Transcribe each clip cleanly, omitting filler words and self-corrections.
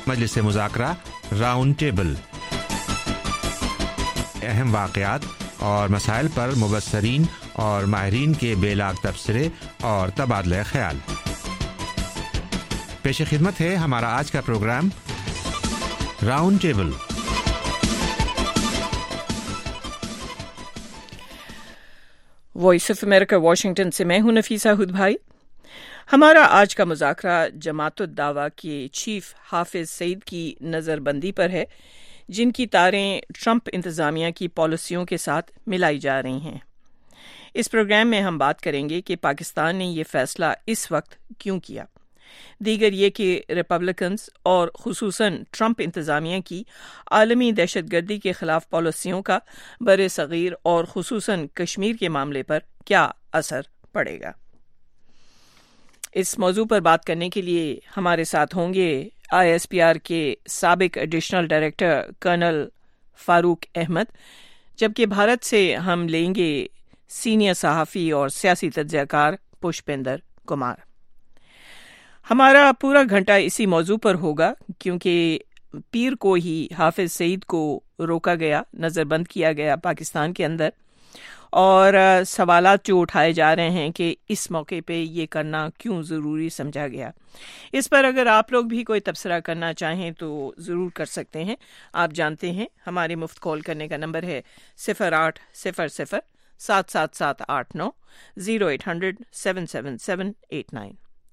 مجلس مذاکرہ round table, اہم واقعات اور مسائل پر مبصرین اور ماہرین کے بے لاگ تبصرے اور تبادلہ خیال۔ پیش خدمت ہے ہمارا آج کا program round table. Voice of America Washington سے میں ہوں نفیسہ ہد بھائی۔ ہمارا آج کا مذاکرہ جماعت الدعوہ کے چیف حافظ سعید کی نظر بندی پر ہے، جن کی تاریں ٹرمپ انتظامیہ کی پالیسیوں کے ساتھ ملائی جا رہی ہیں۔ اس پروگرام میں ہم بات کریں گے کہ پاکستان نے یہ فیصلہ اس وقت کیوں کیا، دیگر یہ کہ ریپبلکنز اور خصوصاً ٹرمپ انتظامیہ کی عالمی دہشت گردی کے خلاف پالیسیوں کا بر صغیر اور خصوصاً کشمیر کے معاملے پر کیا اثر پڑے گا۔ اس موضوع پر بات کرنے کے لیے ہمارے ساتھ ہوں گے ISPR کے سابق additional director colonel Farooq Ahmed, جبکہ بھارت سے ہم لیں گے سینئر صحافی اور سیاسی تجزیہ کار پشپندر کمار۔ ہمارا پورا گھنٹہ اسی موضوع پر ہوگا، کیونکہ پیر کو ہی حافظ سعید کو روکا گیا، نظر بند کیا گیا پاکستان کے اندر، اور سوالات جو اٹھائے جا رہے ہیں کہ اس موقع پہ یہ کرنا کیوں ضروری سمجھا گیا۔ اس پر اگر آپ لوگ بھی کوئی تبصرہ کرنا چاہیں تو ضرور کر سکتے ہیں۔ آپ جانتے ہیں ہمارے مفت کال کرنے کا نمبر ہے 0800-777890 0800-777-89۔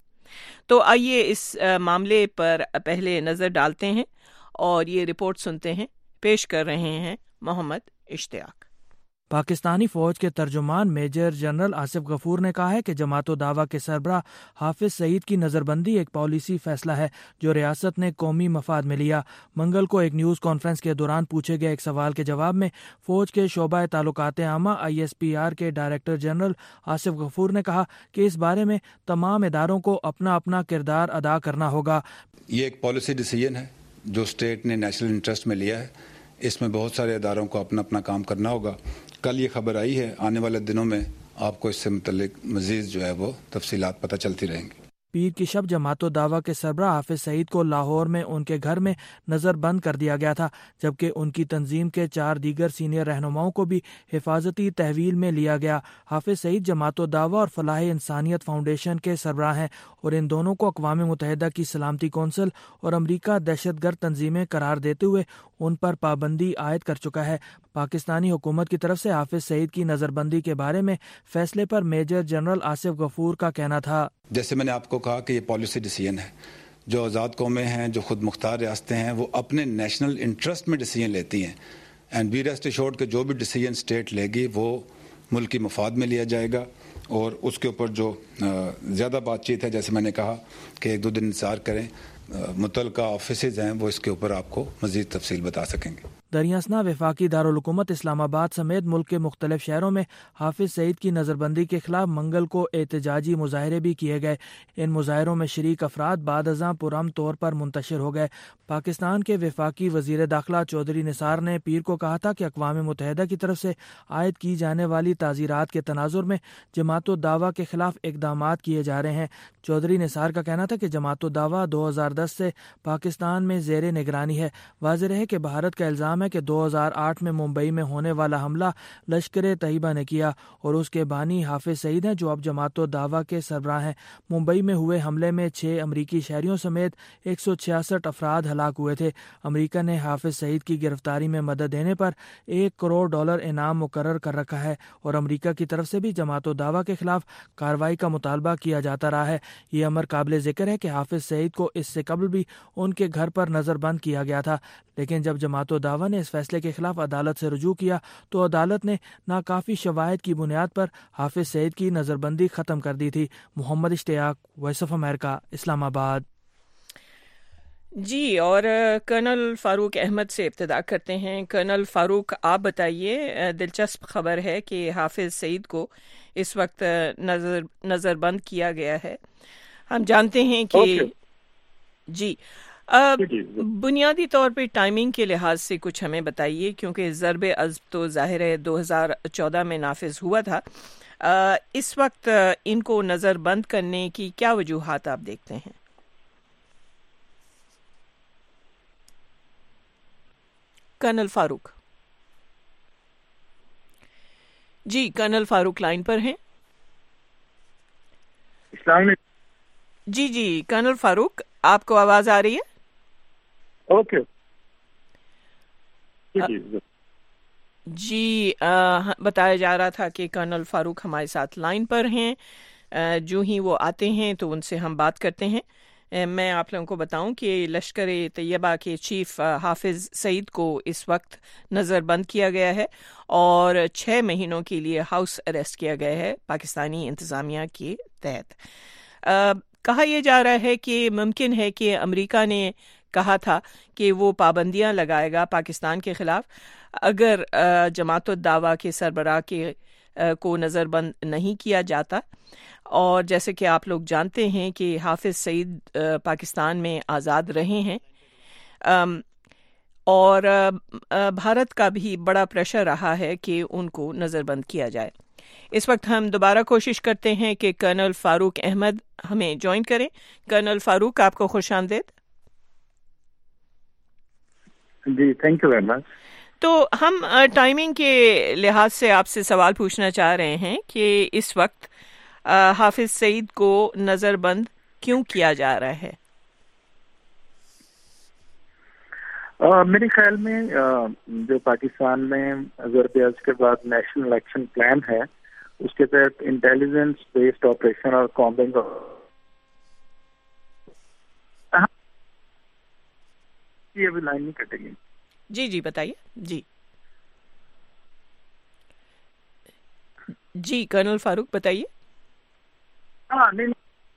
تو آئیے اس معاملے پر پہلے نظر ڈالتے ہیں اور یہ رپورٹ سنتے ہیں۔ پیش کر رہے ہیں محمد اشتیاق۔ پاکستانی فوج کے ترجمان میجر جنرل آصف غفور نے کہا ہے کہ جماعت الدعوہ کے سربراہ حافظ سعید کی نظر بندی ایک پالیسی فیصلہ ہے جو ریاست نے قومی مفاد میں لیا۔ منگل کو ایک نیوز کانفرنس کے دوران پوچھے گئے ایک سوال کے جواب میں فوج کے شعبہ تعلقات عامہ ISPR کے ڈائریکٹر جنرل آصف غفور نے کہا کہ اس بارے میں تمام اداروں کو اپنا اپنا کردار ادا کرنا ہوگا۔ یہ ایک پالیسی ڈیسیژن ہے جو اسٹیٹ نے نیشنل انٹرسٹ میں لیا ہے، اس میں بہت سارے اداروں کو اپنا اپنا کام کرنا ہوگا۔ کل یہ خبر آئی ہے، آنے والے دنوں میں آپ کو اس سے متعلق مزید جو ہے وہ تفصیلات پتہ چلتی رہیں گی۔ پیر کی شب جماعت الدعوہ کے سربراہ حافظ سعید کو لاہور میں ان کے گھر میں نظر بند کر دیا گیا تھا، جبکہ ان کی تنظیم کے 4 دیگر سینئر رہنماؤں کو بھی حفاظتی تحویل میں لیا گیا۔ حافظ سعید جماعت الدعوہ اور فلاح انسانیت فاؤنڈیشن کے سربراہ ہیں اور ان دونوں کو اقوام متحدہ کی سلامتی کونسل اور امریکہ دہشت گرد تنظیمیں قرار دیتے ہوئے ان پر پابندی عائد کر چکا ہے۔ پاکستانی حکومت کی طرف سے حافظ سعید کی نظر بندی کے بارے میں فیصلے پر میجر جنرل آصف غفور کا کہنا تھا، جیسے میں نے آپ کو کہا کہ یہ پالیسی ڈیسیژن ہے۔ جو آزاد قومیں ہیں، جو خود مختار ریاستیں ہیں، وہ اپنے نیشنل انٹرسٹ میں ڈیسیژن لیتی ہیں، اینڈ بی ریسٹ ایشورڈ کہ جو بھی ڈیسیژن اسٹیٹ لے گی وہ ملکی مفاد میں لیا جائے گا، اور اس کے اوپر جو زیادہ بات چیت ہے، جیسے میں نے کہا کہ 1-2 دن انتظار کریں، متعلقہ آفیسز ہیں وہ اس کے اوپر آپ کو مزید تفصیل بتا سکیں گے۔ دریاسنا وفاقی دارالحکومت اسلام آباد سمیت ملک کے مختلف شہروں میں حافظ سعید کی نظر بندی کے خلاف منگل کو احتجاجی مظاہرے بھی کیے گئے۔ ان مظاہروں میں شریک افراد بعد ازاں پرامن طور پر منتشر ہو گئے۔ پاکستان کے وفاقی وزیر داخلہ چودھری نثار نے پیر کو کہا تھا کہ اقوام متحدہ کی طرف سے عائد کی جانے والی تعزیرات کے تناظر میں جماعت الدعوہ کے خلاف اقدامات کیے جا رہے ہیں۔ چودھری نثار کا کہنا تھا کہ جماعت الدعوہ 2010 سے پاکستان میں زیر نگرانی ہے۔ واضح ہے کہ بھارت کا الزام ہے کہ 2008 میں ممبئی میں ہونے والا حملہ لشکر طیبہ نے کیا اور اس کے بانی حافظ سعید ہیں جو اب جماعت الدعوہ کے سربراہ ہیں۔ ممبئی میں ہوئے حملے میں 6 امریکی شہریوں سمیت 166 افراد ہلاک ہوئے تھے۔ امریکہ نے حافظ سعید کی گرفتاری میں مدد دینے پر $1 کروڑ انعام مقرر کر رکھا ہے اور امریکہ کی طرف سے بھی جماعت الدعوہ کے خلاف کارروائی کا مطالبہ کیا جاتا رہا ہے۔ یہ امر قابل ذکر ہے کہ حافظ سعید کو اس سے قبل بھی ان کے گھر پر نظر بند کیا گیا تھا، لیکن جب جماعت الدعوہ نے اس فیصلے کے خلاف عدالت سے رجوع کیا تو عدالت نے ناکافی شواہد کی بنیاد پر حافظ سعید کی نظر بندی ختم کر دی تھی۔ محمد اشتیاق، وائس آف امریکہ، اسلام آباد۔ جی، اور کرنل فاروق احمد سے ابتدا کرتے ہیں۔ کرنل فاروق، آپ بتائیے، دلچسپ خبر ہے کہ حافظ سعید کو اس وقت نظر بند کیا گیا ہے۔ ہم جانتے ہیں کہ جی بنیادی طور پہ ٹائمنگ کے لحاظ سے کچھ ہمیں بتائیے، کیونکہ ضرب عضب تو ظاہر ہے 2014 میں نافذ ہوا تھا۔ اس وقت ان کو نظر بند کرنے کی کیا وجوہات آپ دیکھتے ہیں؟ कर्नल फारूक। जी, कर्नल फारूक लाइन पर हैं। जी जी, कर्नल फारूक, आपको आवाज आ रही है? ओके जी, बताया जा रहा था कि कर्नल फारूक हमारे साथ लाइन पर हैं। जो ही वो आते हैं तो उनसे हम बात करते हैं। मैं आप लोगों को बताऊं कि लश्कर तैयबा के चीफ हाफिज सईद को इस वक्त नज़रबंद किया गया है और 6 महीनों के लिए हाउस अरेस्ट किया गया है पाकिस्तानी इंतज़ामिया के तहत। कहा यह जा रहा है कि मुमकिन है कि अमेरिका ने कहा था कि वो पाबंदियां लगाएगा पाकिस्तान के खिलाफ अगर जमात-उद-दावा के सरबराह के को नज़रबंद नहीं किया जाता। और जैसे कि आप लोग जानते हैं कि हाफिज सईद पाकिस्तान में आज़ाद रहे हैं और भारत का भी बड़ा प्रेशर रहा है कि उनको नज़रबंद किया जाए। इस वक्त हम दोबारा कोशिश करते हैं कि कर्नल फारूक अहमद हमें ज्वाइन करें। कर्नल फारूक, आपको खुशामदीद। जी, थैंक यू वेरी मच। तो हम टाइमिंग के लिहाज से आपसे सवाल पूछना चाह रहे हैं कि इस वक्त हाफिज सईद को नज़रबंद क्यों किया जा रहा है? मेरे ख्याल में जो पाकिस्तान में ज़रब के बाद नेशनल इलेक्शन प्लान है उसके तहत इंटेलिजेंस बेस्ड ऑपरेशन और कॉम्बिंग ये अभी लाइन नहीं कटेगी। जी जी, बताइए। जी जी, कर्नल फारूक बताइए। हाँ, नहीं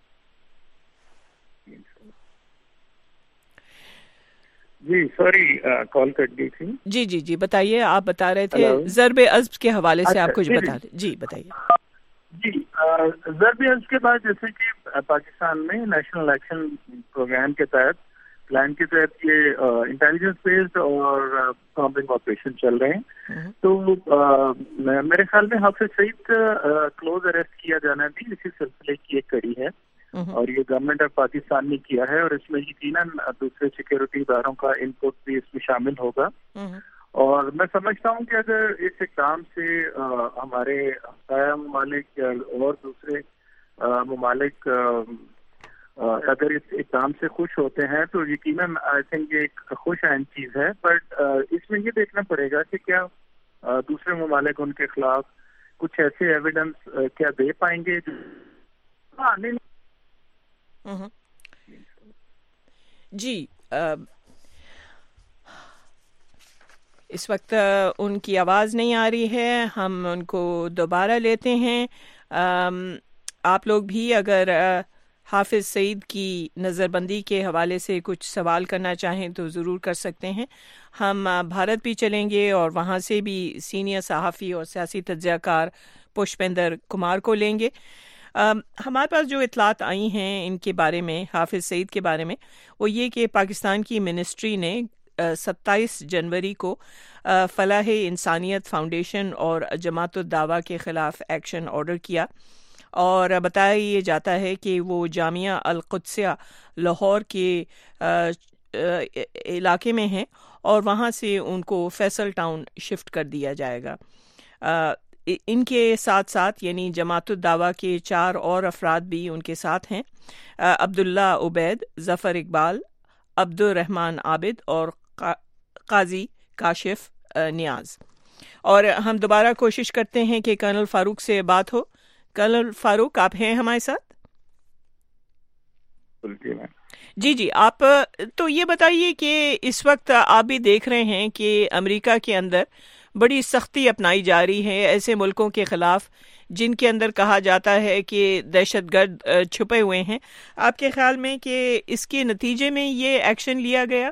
जी, सॉरी, कॉल कट गई थी। जी जी जी, बताइए। आप बता रहे थे ज़रब अज़्ब के हवाले से आप कुछ बता रहे। जी बताइए। जी, ज़रब अज़्ब के बाद जैसे कि पाकिस्तान में नेशनल इलेक्शन प्रोग्राम के तहत प्लान के तहत ये इंटेलिजेंस बेस्ड और कॉम्बिंग ऑपरेशन चल रहे हैं। तो मेरे ख्याल में हाफिज सईद क्लोज अरेस्ट किया जाना भी इसी सिलसिले की एक कड़ी है और ये गवर्नमेंट ऑफ पाकिस्तान ने किया है और इसमें यकीनन दूसरे सिक्योरिटी इदारों का इनपुट भी इसमें शामिल होगा। और मैं समझता हूँ कि अगर इस इक़दाम से हमारे ममालिक या और दूसरे ममालिक अगर इस इक़दाम से खुश होते हैं तो यकीनन आई थिंक ये एक खुश आइन चीज़ है। बट इसमें ये देखना पड़ेगा कि क्या दूसरे ममालिक उनके खिलाफ कुछ ऐसे एविडेंस क्या दे पाएंगे जो नहीं। जी, इस वक्त उनकी आवाज़ नहीं आ रही है, हम उनको दोबारा लेते हैं। आप लोग भी अगर हाफिज सईद की नज़रबंदी के हवाले से कुछ सवाल करना चाहें तो ज़रूर कर सकते हैं। हम भारत भी चलेंगे और वहाँ से भी सीनियर सहाफ़ी और सियासी तज्ज़ियाकार पुष्पेंद्र कुमार को लेंगे। हमारे पास जो इतलात आई हैं इनके बारे में, हाफिज सईद के बारे में, वो ये कि पाकिस्तान की मिनिस्ट्री ने 27 जनवरी को फलाह इंसानियत फाउंडेशन और जमात-उद-दावा के ख़िलाफ़ एक्शन ऑर्डर किया और बताया ये जाता है कि वो जामिया अल-कुद्सिया लाहौर के इलाके में हैं और वहाँ से उनको फैसल टाउन शिफ्ट कर दिया जाएगा। इनके साथ साथ यानी जमात-उद-दावा के 4 और अफराद भी उनके साथ हैं, अब्दुल्ला उबैद, ज़फ़र इकबाल, अब्दुर रहमान आबिद और काजी काशिफ नियाज। और हम दोबारा कोशिश करते हैं कि कर्नल फारूक से बात हो। कर्नल फारूक, आप हैं हमारे साथ? जी जी, आप तो ये बताइए कि इस वक्त आप भी देख रहे हैं कि अमेरिका के अंदर बड़ी सख्ती अपनाई जा रही है ऐसे मुल्कों के खिलाफ जिनके अंदर कहा जाता है कि दहशतगर्द छुपे हुए हैं। आपके ख्याल में कि इसके नतीजे में ये एक्शन लिया गया?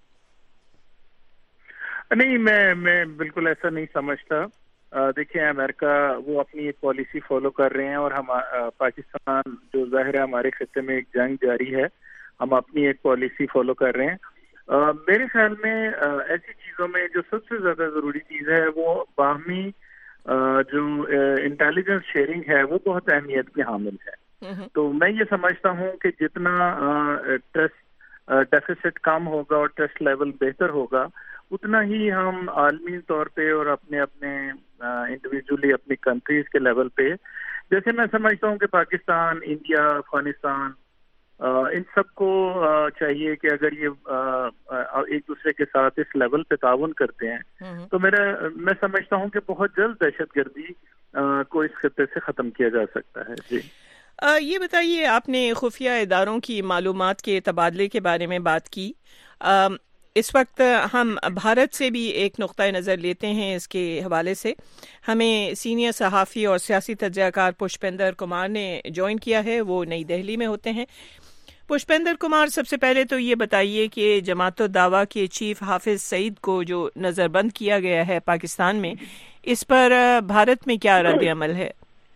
नहीं, मैं बिल्कुल ऐसा नहीं समझता। देखिए, अमेरिका वो अपनी एक पॉलिसी फॉलो कर रहे हैं और हम पाकिस्तान जो ज़ाहिर है हमारे खित्ते में एक जंग जारी है, हम अपनी एक पॉलिसी फॉलो कर रहे हैं। मेरे ख्याल में ऐसी चीज़ों में जो सबसे ज़्यादा ज़रूरी चीज़ है वो बाहमी जो इंटेलिजेंस शेयरिंग है वो बहुत अहमियत की हामिल है। तो मैं ये समझता हूँ कि जितना ट्रस्ट डेफिसिट कम होगा और ट्रस्ट लेवल बेहतर होगा उतना ही हम आलमी तौर पे और अपने अपने इंडिविजुअली अपनी कंट्रीज के लेवल पे, जैसे मैं समझता हूँ कि पाकिस्तान, इंडिया, अफगानिस्तान, इन सबको चाहिए कि अगर ये एक दूसरे के साथ इस लेवल पे ताउन करते हैं तो मैं समझता हूँ कि बहुत जल्द दहशतगर्दी को इस खत्ते से ख़त्म किया जा सकता है। जी ये बताइए, आपने खुफिया इदारों की मालूमात के तबादले के बारे में बात की। इस वक्त हम भारत से भी एक नुक्ता नज़र लेते हैं इसके हवाले से। हमें सीनियर सहाफ़ी और सियासी तज्ज़ियाकार पुष्पेंद्र कुमार ने ज्वाइन किया है, वो नई दिल्ली में होते हैं। पुष्पेंद्र कुमार, सबसे पहले तो ये बताइए कि जमात-उद-दावा के चीफ हाफिज सईद को जो नज़रबंद किया गया है पाकिस्तान में, इस पर भारत में क्या रद्द अमल है?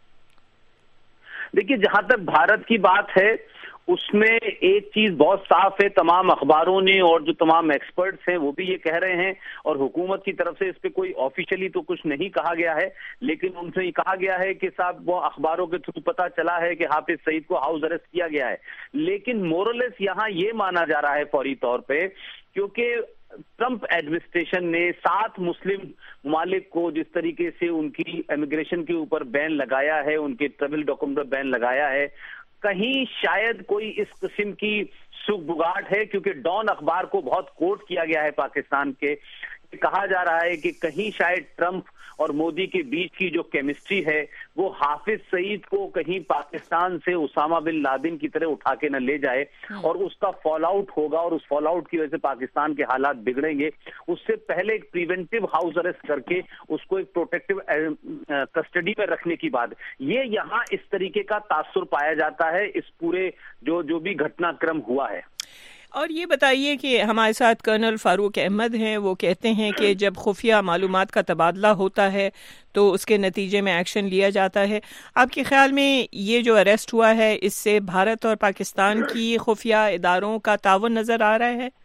देखिए, जहां तक भारत की बात है उसमें एक चीज बहुत साफ है, तमाम अखबारों ने और जो तमाम एक्सपर्ट्स हैं वो भी ये कह रहे हैं, और हुकूमत की तरफ से इस पे कोई ऑफिशियली तो कुछ नहीं कहा गया है, लेकिन उनसे ये कहा गया है कि साहब वो अखबारों के थ्रू पता चला है कि हाफिज सईद को हाउस अरेस्ट किया गया है। लेकिन मोरलेस यहाँ ये माना जा रहा है फौरी तौर पे, क्योंकि ट्रंप एडमिनिस्ट्रेशन ने 7 मुस्लिम ममालिक को जिस तरीके से उनकी इमिग्रेशन के ऊपर बैन लगाया है, उनके ट्रेवल डॉक्यूमेंट पर बैन लगाया है, कहीं शायद कोई इस किस्म की सुगबुगाहट है, क्योंकि डॉन अखबार को बहुत कोट किया गया है पाकिस्तान के। कहा जा रहा है कि कहीं शायद ट्रंप और मोदी के बीच की जो केमिस्ट्री है वो हाफिज सईद को कहीं पाकिस्तान से उसामा बिन लादेन की तरह उठा के न ले जाए और उसका फॉल आउट होगा, और उस फॉल आउट की वजह से पाकिस्तान के हालात बिगड़ेंगे। उससे पहले एक प्रिवेंटिव हाउस अरेस्ट करके उसको एक प्रोटेक्टिव कस्टडी में रखने की बात, ये यहाँ इस तरीके का तासुर पाया जाता है इस पूरे जो भी घटनाक्रम हुआ है। और ये बताइए कि हमारे साथ कर्नल फारूक अहमद हैं, वो कहते हैं कि जब खुफिया मालूमात का तबादला होता है तो उसके नतीजे में एक्शन लिया जाता है। आपके ख्याल में ये जो अरेस्ट हुआ है इससे भारत और पाकिस्तान की खुफिया इदारों का तावन नजर आ रहा है?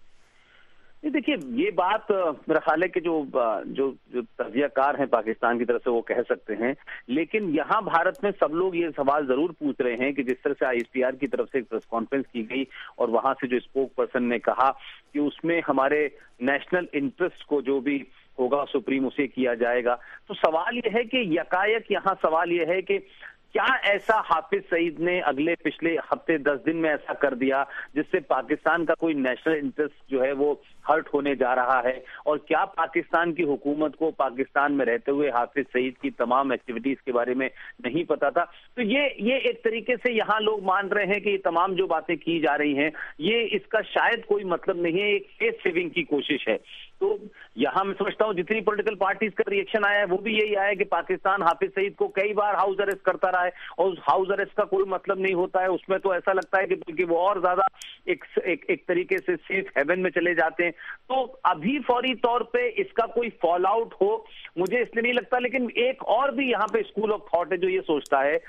देखिए, ये बात मेरा ख्याल है कि जो तज्जियाकार हैं पाकिस्तान की तरफ से वो कह सकते हैं, लेकिन यहाँ भारत में सब लोग ये सवाल जरूर पूछ रहे हैं कि जिस तरह से ISPR की तरफ से एक प्रेस कॉन्फ्रेंस की गई और वहां से जो स्पोक पर्सन ने कहा कि उसमें हमारे नेशनल इंटरेस्ट को जो भी होगा सुप्रीम उसे किया जाएगा, तो सवाल ये है कि यकायक यहाँ सवाल ये है कि क्या ऐसा हाफिज सईद ने अगले पिछले हफ्ते 10 दिन में ऐसा कर दिया जिससे पाकिस्तान का कोई नेशनल इंटरेस्ट जो है वो हर्ट होने जा रहा है, और क्या पाकिस्तान की हुकूमत को पाकिस्तान में रहते हुए हाफिज सईद की तमाम एक्टिविटीज के बारे में नहीं पता था? तो ये एक तरीके से यहाँ लोग मान रहे हैं कि ये तमाम जो बातें की जा रही हैं ये इसका शायद कोई मतलब नहीं है, एक फेस सेविंग की कोशिश है। तो यहाँ मैं समझता हूँ जितनी पॉलिटिकल पार्टीज का रिएक्शन आया है वो भी यही आया कि पाकिस्तान हाफिज सईद को कई बार हाउस अरेस्ट करता रहा है और उस हाउस अरेस्ट का कोई मतलब नहीं होता है, उसमें तो ऐसा लगता है कि वो और ज्यादा एक तरीके से सेफ हेवन में चले जाते हैं। तो अभी फौरी तौर पे इसका कोई फॉल आउट हो मुझे इसलिए नहीं लगता, लेकिन एक और भी यहाँ पे स्कूल ऑफ थॉट है जो ये सोचता है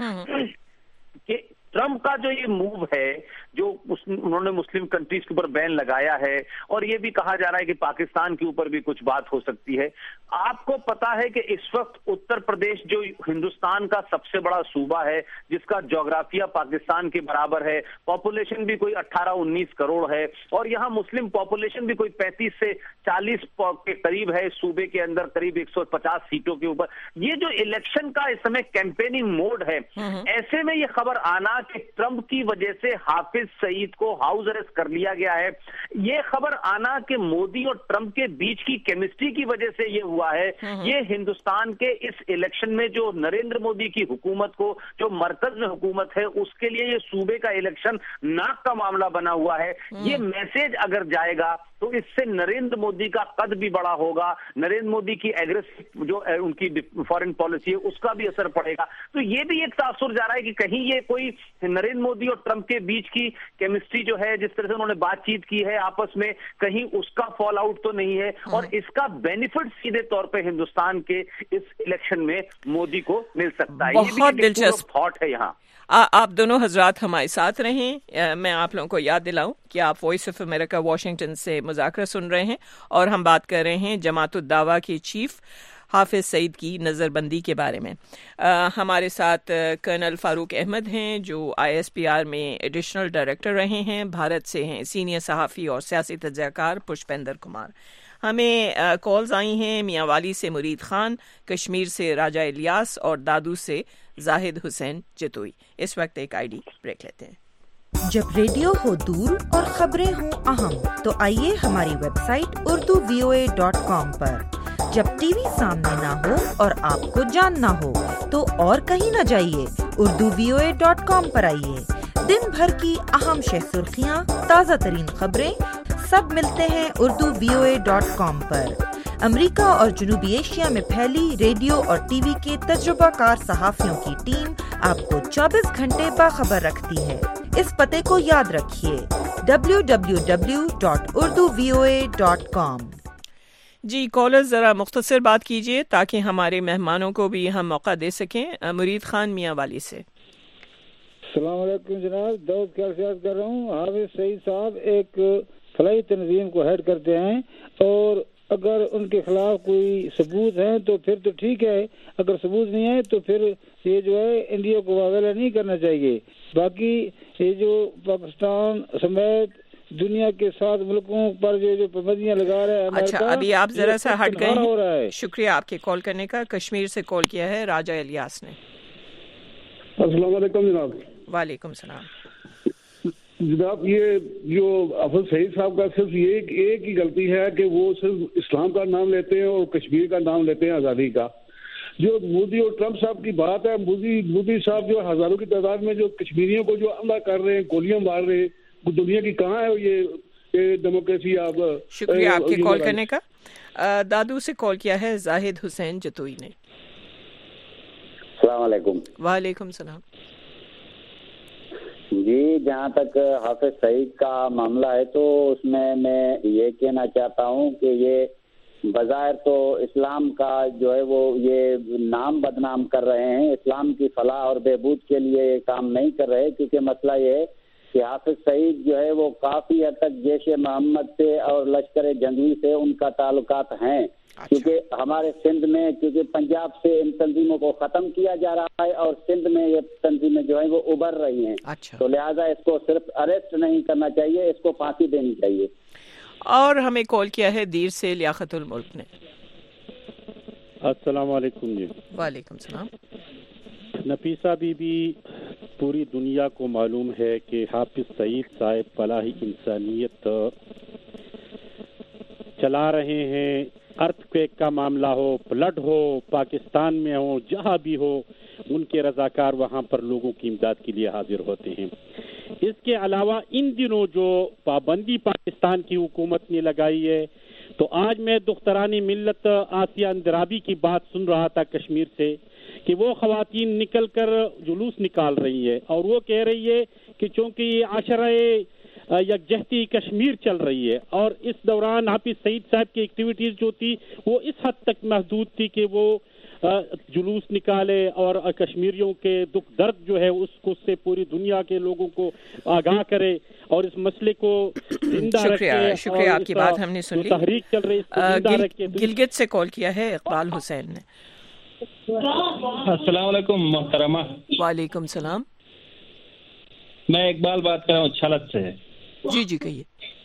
कि ट्रंप का जो ये मूव है, जो उन्होंने मुस्लिम कंट्रीज के ऊपर बैन लगाया है और ये भी कहा जा रहा है कि पाकिस्तान के ऊपर भी कुछ बात हो सकती है। आपको पता है कि इस वक्त उत्तर प्रदेश जो हिंदुस्तान का सबसे बड़ा सूबा है, जिसका ज्योग्राफिया पाकिस्तान के बराबर है, पॉपुलेशन भी कोई 18-19 करोड़ है और यहाँ मुस्लिम पॉपुलेशन भी कोई 35 से 40 के करीब है, सूबे के अंदर करीब 150 सीटों के ऊपर। ये जो इलेक्शन का इस समय कैंपेनिंग मोड है, ऐसे में ये खबर आना कि ट्रंप की वजह से हाफिज सईद को हाउस अरेस्ट कर लिया गया है, ये खबर आना कि मोदी और ट्रंप के बीच की केमिस्ट्री की वजह से ये हुआ है, ये हिंदुस्तान के इस इलेक्शन में जो नरेंद्र मोदी की हुकूमत को, जो मरकज में हुकूमत है, उसके लिए ये सूबे का इलेक्शन नाक का मामला बना हुआ है। ये मैसेज अगर जाएगा तो इससे नरेंद्र मोदी का कद भी बड़ा होगा, नरेंद्र मोदी की एग्रेसिव जो उनकी फॉरेन पॉलिसी है उसका भी असर पड़ेगा। तो ये भी एक तासुर जा रहा है कि कहीं ये कोई नरेंद्र मोदी और ट्रंप के बीच की केमिस्ट्री जो है, जिस तरह से उन्होंने बातचीत की है आपस में, कहीं उसका फॉल आउट तो नहीं है और इसका बेनिफिट सीधे तौर पे हिंदुस्तान के इस इलेक्शन में मोदी को मिल सकता है। बहुत दिलचस्प थॉट है यहाँ। आप दोनों हजरात हमारे साथ रहें। मैं आप लोगों को याद दिलाऊं कि आप वॉइस ऑफ अमेरिका वाशिंगटन से मुज़ाकरा सुन रहे हैं और हम बात कर रहे हैं जमात-उद-दावा के चीफ हाफिज सईद की नज़रबंदी के बारे में। हमारे साथ कर्नल फारूक अहमद हैं जो ISPR में एडिशनल डायरेक्टर रहे हैं, भारत से हैं सीनियर सहाफ़ी और सियासी तज्ज़ियाकार पुष्पेंद्र कुमार। ہمیں کالز آئی ہیں میاں والی سے مرید خان، کشمیر سے راجہ الیاس اور دادو سے زاہد حسین جتوئی۔ اس وقت ایک آئی ڈی بریک لیتے ہیں۔ جب ریڈیو ہو دور اور خبریں ہوں اہم تو آئیے ہماری ویب سائٹ urduvoa.com پر۔ جب ٹی وی سامنے نہ ہو اور آپ کو جاننا ہو تو اور کہیں نہ جائیے، urduvoa.com پر آئیے۔ دن بھر کی اہم سرخیاں، تازہ ترین خبریں سب ملتے ہیں urduvoa.com پر۔ امریکہ اور جنوبی ایشیا میں پھیلی ریڈیو اور ٹی وی کے تجربہ کار صحافیوں کی ٹیم آپ کو 24 گھنٹے باخبر رکھتی ہے۔ اس پتے کو یاد رکھیے www.urduvoa.com۔ جی کالر ذرا مختصر بات کیجیے تاکہ ہمارے مہمانوں کو بھی ہم موقع دے سکیں۔ مرید خان میاں والی سے۔ السلام علیکم جناب، دعوت کی عرض کر رہا ہوں۔ حافظ سعید صاحب ایک فلاحی تنظیم کو ہیڈ کرتے ہیں، اور اگر ان کے خلاف کوئی ثبوت ہیں تو پھر تو ٹھیک ہے، اگر ثبوت نہیں ہے تو پھر یہ جو ہے انڈیا کو واویلا نہیں کرنا چاہیے۔ باقی یہ جو پاکستان سمیت دنیا کے 7 ملکوں پر جو پابندیاں لگا رہا ہے اچھا ابھی آپ ذرا سا ہٹ گئے ہیں۔ شکریہ آپ کے کال کرنے کا۔ کشمیر سے کال کیا ہے راجہ الیاس نے۔ السلام علیکم جناب۔ وعلیکم السلام جناب، یہ جو حافظ سعید صاحب کا صرف یہ ایک ہی غلطی ہے کہ وہ صرف اسلام کا نام لیتے ہیں اور کشمیر کا نام لیتے ہیں آزادی کا۔ جو مودی اور ٹرمپ صاحب کی بات ہے، مودی صاحب جو ہزاروں کی تعداد میں جو کشمیریوں کو جو حملہ کر رہے ہیں، گولیاں مار رہے ہیں، دنیا کی کہاں ہے یہ ڈیموکریسی؟ آپ شکریہ آپ کے کال کرنے کا۔ دادو سے کال کیا ہے زاہد حسین جتوئی نے۔ السلام علیکم۔ وعلیکم السلام۔ جی جہاں تک حافظ سعید کا معاملہ ہے تو اس میں یہ کہنا چاہتا ہوں کہ یہ بظاہر تو اسلام کا جو ہے وہ یہ نام بدنام کر رہے ہیں، اسلام کی فلاح اور بہبود کے لیے یہ کام نہیں کر رہے، کیونکہ مسئلہ یہ ہے کہ حافظ سعید جو ہے وہ کافی حد تک جیش محمد سے اور لشکر جنگی سے ان کا تعلقات ہیں، کیونکہ ہمارے سندھ میں کیونکہ پنجاب سے ان تنظیموں کو ختم کیا جا رہا ہے اور سندھ میں یہ تنظیمیں جو ہیں وہ ابھر رہی ہیں، تو لہٰذا اس کو صرف اریسٹ نہیں کرنا چاہیے، اس کو پھانسی دینی چاہیے۔ اور ہمیں کال کیا ہے دیر سے لیاقت الملک نے۔ السلام علیکم جی۔ وعلیکم السلام۔ نفیسہ بی بی، پوری دنیا کو معلوم ہے کہ حافظ سعید صاحب فلاحی انسانیت چلا رہے ہیں۔ ارتھ کویک کا معاملہ ہو، فلڈ ہو، پاکستان میں ہو، جہاں بھی ہو، ان کے رضاکار وہاں پر لوگوں کی امداد کے لیے حاضر ہوتے ہیں۔ اس کے علاوہ ان دنوں جو پابندی پاکستان کی حکومت نے لگائی ہے، تو آج میں دخترانی ملت آسیہ اندرابی کی بات سن رہا تھا کشمیر سے کہ وہ خواتین نکل کر جلوس نکال رہی ہے اور وہ کہہ رہی ہے کہ چونکہ یہ عشرہ یکجہتی کشمیر چل رہی ہے، اور اس دوران حافظ سعید صاحب کی ایکٹیویٹیز جو تھی وہ اس حد تک محدود تھی کہ وہ جلوس نکالے اور کشمیریوں کے دکھ درد جو ہے اس کو سے پوری دنیا کے لوگوں کو آگاہ کرے اور اس مسئلے کو زندہ رکھے۔ شکریہ آپ کی بات ہم نے سن لی۔ تحریک چل رہی ہے۔ گلگت سے کال کیا ہے اقبال حسین نے۔ السلام علیکم محترمہ۔ وعلیکم السلام۔ میں اقبال بات کر رہا ہوں چھلت سے۔ جی جی کہیے۔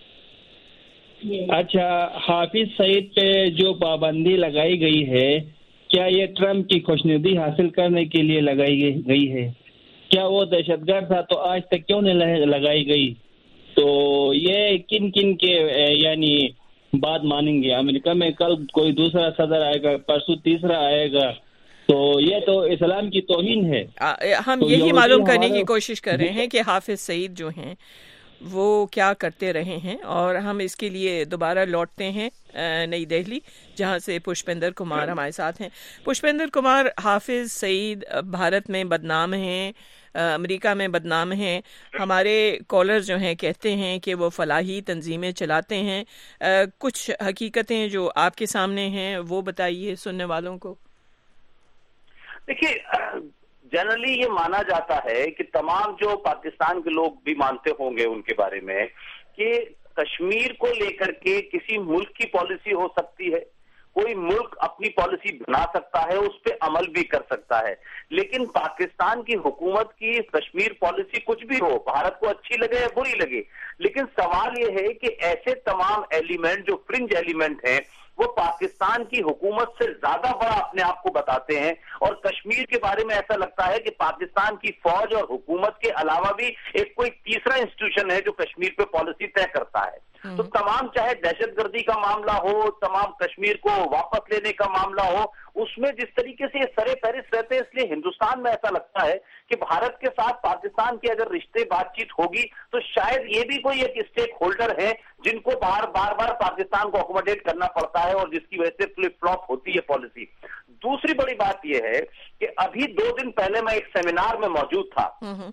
اچھا، حافظ سعید پہ جو پابندی لگائی گئی ہے، کیا یہ ٹرمپ کی خوشنودی حاصل کرنے کے لیے لگائی گئی ہے؟ کیا وہ دہشت گرد تھا تو آج تک کیوں نہیں لگائی گئی؟ تو یہ کن کن کے یعنی بات مانیں گے؟ امریکہ میں کل کوئی دوسرا صدر آئے گا، پرسوں تیسرا آئے گا، تو یہ تو اسلام کی توہین ہے۔ ہم یہی معلوم کرنے کی کوشش کر رہے ہیں کہ حافظ سعید جو ہیں وہ کیا کرتے رہے ہیں، اور ہم اس کے لیے دوبارہ لوٹتے ہیں نئی دہلی، جہاں سے پشپندر کمار ہمارے ساتھ ہیں۔ پشپندر کمار، حافظ سعید بھارت میں بدنام ہیں، امریکہ میں بدنام ہیں، ہمارے کالر جو ہیں کہتے ہیں کہ وہ فلاحی تنظیمیں چلاتے ہیں، کچھ حقیقتیں جو آپ کے سامنے ہیں وہ بتائیے سننے والوں کو۔ دیکھیے، جنرلی یہ مانا جاتا ہے کہ تمام جو پاکستان کے لوگ بھی مانتے ہوں گے ان کے بارے میں کہ کشمیر کو لے کر کے کسی ملک کی پالیسی ہو سکتی ہے، کوئی ملک اپنی پالیسی بنا سکتا ہے, اس پہ عمل بھی کر سکتا ہے. لیکن پاکستان کی حکومت کی کشمیر پالیسی کچھ بھی ہو, بھارت کو اچھی لگے یا بری لگے, لیکن سوال یہ ہے کہ ایسے تمام ایلیمنٹ جو فرنج ایلیمنٹ ہیں وہ پاکستان کی حکومت سے زیادہ بڑا اپنے آپ کو بتاتے ہیں, اور کشمیر کے بارے میں ایسا لگتا ہے کہ پاکستان کی فوج اور حکومت کے علاوہ بھی ایک کوئی تیسرا انسٹیٹیوشن ہے جو کشمیر پہ پالیسی طے کرتا ہے. تو تمام چاہے دہشت گردی کا معاملہ ہو, تمام کشمیر کو واپس لینے کا معاملہ ہو, اس میں جس طریقے سے یہ سرے فہرست رہتے ہیں, اس لیے ہندوستان میں ایسا لگتا ہے کہ بھارت کے ساتھ پاکستان کے اگر رشتے بات چیت ہوگی تو شاید یہ بھی کوئی ایک اسٹیک ہولڈر ہے جن کو بار بار پاکستان کو اکوموڈیٹ کرنا پڑتا ہے, اور جس کی وجہ سے فلپ فلاپ ہوتی ہے پالیسی. دوسری بڑی بات یہ ہے کہ ابھی 2 دن پہلے میں ایک سیمینار میں موجود تھا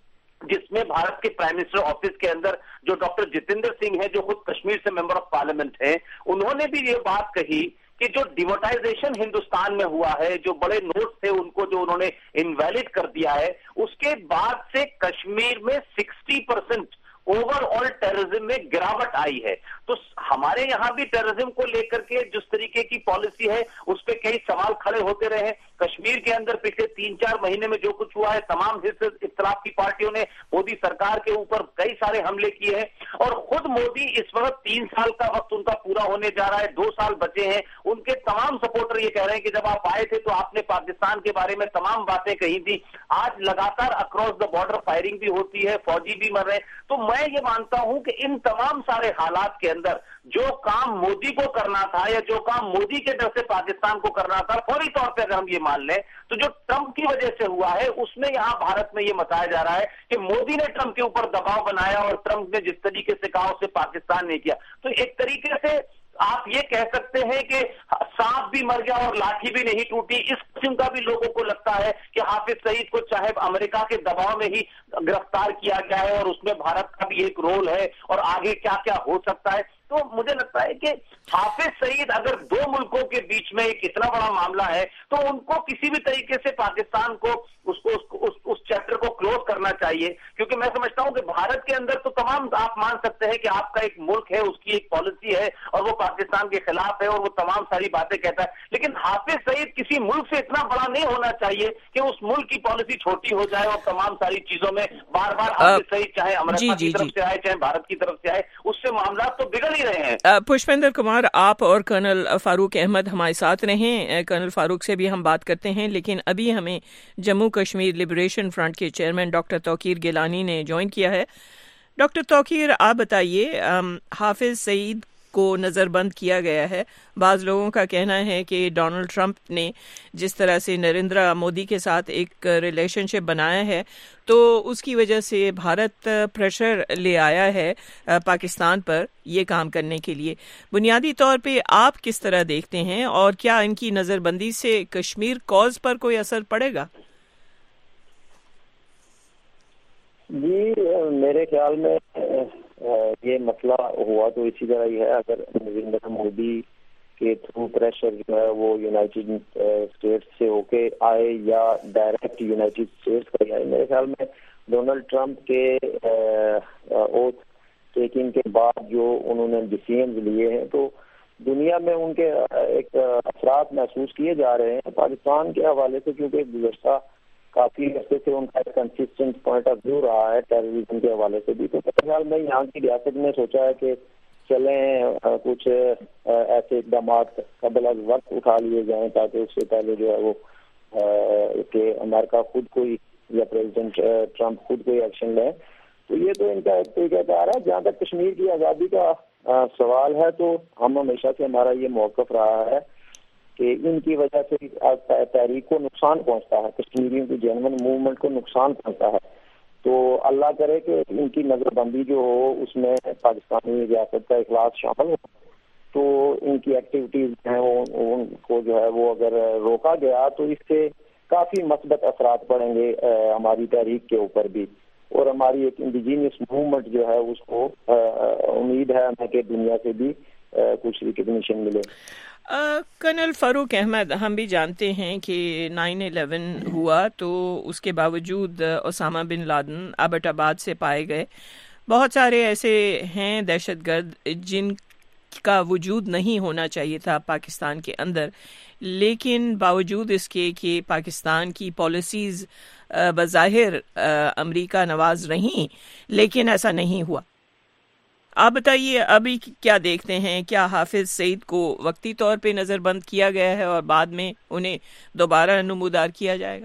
جس میں بھارت کے پرائم منسٹر آفس کے اندر جو ڈاکٹر جتیندر سنگھ ہیں, جو خود کشمیر سے ممبر آف پارلیمنٹ ہیں, انہوں نے بھی یہ بات کہی کہ جو ڈیموٹائزیشن ہندوستان میں ہوا ہے, جو بڑے نوٹس تھے ان کو جو انہوں نے انویلڈ کر دیا ہے, اس کے بعد سے کشمیر میں 60% اوور آل ٹیررزم میں گراوٹ آئی ہے. تو ہمارے یہاں بھی ٹیررزم کو لے کر کے جس طریقے کی پالیسی ہے اس پہ کئی سوال کھڑے ہوتے رہے. کشمیر کے اندر پچھلے 3-4 مہینے میں جو کچھ ہوا ہے, تمام اختلاف کی پارٹیوں نے مودی سرکار کے اوپر کئی سارے حملے کیے ہیں, اور خود مودی اس وقت 3 سال کا وقت ان کا پورا ہونے جا رہا ہے, 2 سال بچے ہیں. ان کے تمام سپورٹر یہ کہہ رہے ہیں کہ جب آپ آئے تھے تو آپ نے پاکستان کے بارے میں تمام باتیں کہی تھی. آج لگاتار اکراس دا بارڈر فائرنگ بھی ہوتی ہے, فوجی بھی مر رہے ہیں. تو میں یہ مانتا ہوں کہ ان تمام سارے حالات کے اندر جو کام مودی کو کرنا تھا یا جو کام مودی کے طرف سے پاکستان کو کرنا تھا, فوری طور پہ اگر ہم یہ مان لیں تو جو ٹرمپ کی وجہ سے ہوا ہے اس میں یہاں بھارت میں یہ بتایا جا رہا ہے کہ مودی نے ٹرمپ کے اوپر دباؤ بنایا, اور ٹرمپ نے جس طریقے سے کہا اسے پاکستان نے کیا. تو ایک طریقے سے آپ یہ کہہ سکتے ہیں کہ سانپ بھی مر گیا اور لاٹھی بھی نہیں ٹوٹی. اس قسم کا بھی لوگوں کو لگتا ہے کہ حافظ سعید کو چاہے امریکہ کے دباؤ میں ہی گرفتار کیا گیا ہے, اور اس میں بھارت کا بھی ایک رول ہے, اور آگے کیا کیا ہو سکتا ہے. تو مجھے لگتا ہے کہ حافظ سعید اگر 2 ملکوں کے بیچ میں ایک اتنا بڑا معاملہ ہے تو ان کو کسی بھی طریقے سے پاکستان کو اس چیپٹر کو کلوز کرنا چاہیے, کیونکہ میں سمجھتا ہوں کہ بھارت کے اندر تو تمام آپ مان سکتے ہیں کہ آپ کا ایک ملک ہے, اس کی ایک پالیسی ہے, اور وہ پاکستان کے خلاف ہے, اور وہ تمام ساری باتیں کہتا ہے. لیکن حافظ سعید کسی ملک سے اتنا بڑا نہیں ہونا چاہیے کہ اس ملک کی پالیسی چھوٹی ہو جائے, اور تمام ساری چیزوں میں بار بار حافظ سعید چاہے امریکہ کی طرف سے آئے چاہے بھارت کی طرف سے آئے, اس سے معاملات تو بگڑ ہی رہے ہیں. پشپندر کمار, آپ اور کرنل فاروق احمد ہمارے ساتھ رہیں. کرنل فاروق سے بھی ہم بات کرتے ہیں, لیکن ابھی ہمیں جموں کشمیر لبریشن فرنٹ کے چیئرمین ڈاکٹر توقیر گیلانی نے جوائن کیا ہے. ڈاکٹر توقیر, آپ بتائیے, حافظ سعید کو نظر بند کیا گیا ہے. بعض لوگوں کا کہنا ہے کہ ڈونلڈ ٹرمپ نے جس طرح سے نریندر مودی کے ساتھ ایک ریلیشن شپ بنایا ہے تو اس کی وجہ سے بھارت پریشر لے آیا ہے پاکستان پر یہ کام کرنے کے لیے. بنیادی طور پہ آپ کس طرح دیکھتے ہیں, اور کیا ان کی نظر بندی سے کشمیر کوز پر کوئی اثر پڑے گا؟ جی, میرے خیال میں یہ مسئلہ ہوا تو اسی طرح ہی ہے. اگر نریندر مودی کے تھرو پریشر جو ہے وہ یونائٹیڈ اسٹیٹس سے ہو کے آئے یا ڈائریکٹ یونائٹیڈ اسٹیٹس کا آئے, میرے خیال میں ڈونلڈ ٹرمپ کے اوتھ ٹیکنگ کے بعد جو انہوں نے ڈیسیژنز لیے ہیں تو دنیا میں ان کے ایک اثرات محسوس کیے جا رہے ہیں. پاکستان کے حوالے سے کیونکہ گزشتہ کافی عرصے سے ان کا ایک کنسسٹنٹ پوائنٹ آف ویو رہا ہے ٹیررزم کے حوالے سے بھی, تو میرے خیال میں یہاں کی ریاست نے سوچا ہے کہ چلیں کچھ ایسے اقدامات قبل از وقت اٹھا لیے جائیں تاکہ اس سے پہلے جو ہے وہ کہ امریکہ خود کوئی یا پریزیڈنٹ ٹرمپ خود کوئی ایکشن لے. تو یہ تو ان کا ایک طریقہ کار ہے. جہاں تک کشمیر کی آزادی کا سوال ہے تو ہم ہمیشہ سے ہمارا یہ موقف رہا ہے کہ ان کی وجہ سے تحریک کو نقصان پہنچتا ہے, کشمیریوں کی جینون موومنٹ کو نقصان پہنچتا ہے. تو اللہ کرے کہ ان کی نظر بندی جو ہو اس میں پاکستانی ریاست کا اخلاص شامل ہو, تو ان کی ایکٹیویٹیز ہیں ان کو جو ہے وہ اگر روکا گیا تو اس سے کافی مثبت اثرات پڑیں گے ہماری تحریک کے اوپر بھی, اور ہماری ایک انڈیجینس موومنٹ جو ہے اس کو امید ہے ہمیں کہ دنیا سے بھی کچھ ریکگنیشن ملے. کرنل فاروق احمد, ہم بھی جانتے ہیں کہ 9/11 ہوا تو اس کے باوجود اسامہ بن لادن ایبٹ آباد سے پائے گئے. بہت سارے ایسے ہیں دہشت گرد جن کا وجود نہیں ہونا چاہیے تھا پاکستان کے اندر، لیکن باوجود اس کے کہ پاکستان کی پالیسیز بظاہر امریکہ نواز رہیں، لیکن ایسا نہیں ہوا۔ آپ بتائیے ابھی کیا دیکھتے ہیں؟ کیا حافظ سعید کو وقتی طور پہ نظر بند کیا گیا ہے اور بعد میں انہیں دوبارہ نمودار کیا جائے گا؟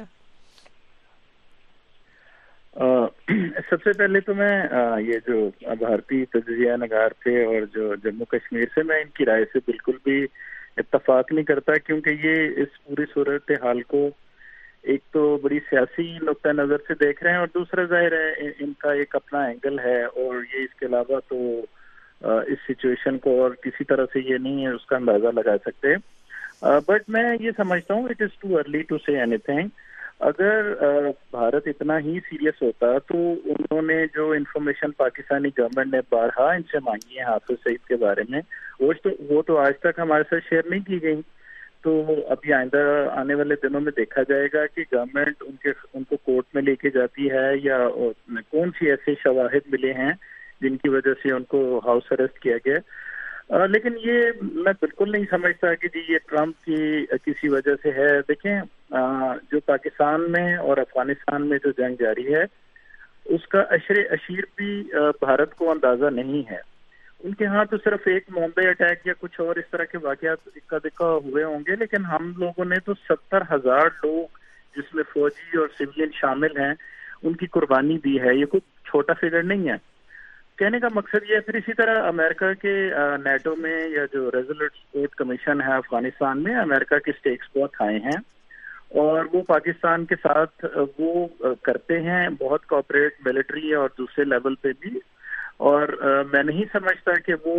سب سے پہلے تو میں یہ جو بھارتی تجزیہ نگار تھے اور جو جموں کشمیر سے، میں ان کی رائے سے بالکل بھی اتفاق نہیں کرتا، کیونکہ یہ اس پوری صورتحال کو ایک تو بڑی سیاسی نقطہ نظر سے دیکھ رہے ہیں، اور دوسرا ظاہر ہے ان کا ایک اپنا اینگل ہے، اور یہ اس کے علاوہ تو اس سچویشن کو اور کسی طرح سے یہ نہیں ہے اس کا اندازہ لگا سکتے۔ بٹ میں یہ سمجھتا ہوں it is too early to say anything. اگر بھارت اتنا ہی سیریس ہوتا تو انہوں نے جو انفارمیشن پاکستانی گورنمنٹ نے بارہا ان سے مانگی ہے حافظ سعید کے بارے میں، وہ تو آج تک ہمارے ساتھ شیئر نہیں کی گئی۔ تو ابھی آئندہ آنے والے دنوں میں دیکھا جائے گا کہ گورنمنٹ ان کو کورٹ میں لے کے جاتی ہے، یا کون سی ایسے شواہد ملے ہیں جن کی وجہ سے ان کو ہاؤس اریسٹ کیا گیا۔ لیکن یہ میں بالکل نہیں سمجھتا کہ جی یہ ٹرمپ کی کسی وجہ سے ہے۔ دیکھیں جو پاکستان میں اور افغانستان میں جو جنگ جاری ہے اس کا اشر اشیر بھی بھارت کو اندازہ نہیں ہے۔ ان کے ہاں تو صرف ایک ممبئی اٹیک یا کچھ اور اس طرح کے واقعات اکا دکا ہوئے ہوں گے، لیکن ہم لوگوں نے تو 70,000 لوگ جس میں فوجی اور سویلین شامل ہیں ان کی قربانی دی ہے۔ یہ کوئی چھوٹا فگر نہیں ہے۔ کہنے کا مقصد یہ ہے، پھر اسی طرح امریکہ کے نیٹو میں یا جو ریزولوٹ سپورٹ کمیشن ہے افغانستان میں، امریکہ کے سٹیکس بہت ہائی ہیں اور وہ پاکستان کے ساتھ وہ کرتے ہیں بہت کوآپریٹ ملٹری اور دوسرے لیول پہ بھی، اور میں نہیں سمجھتا کہ وہ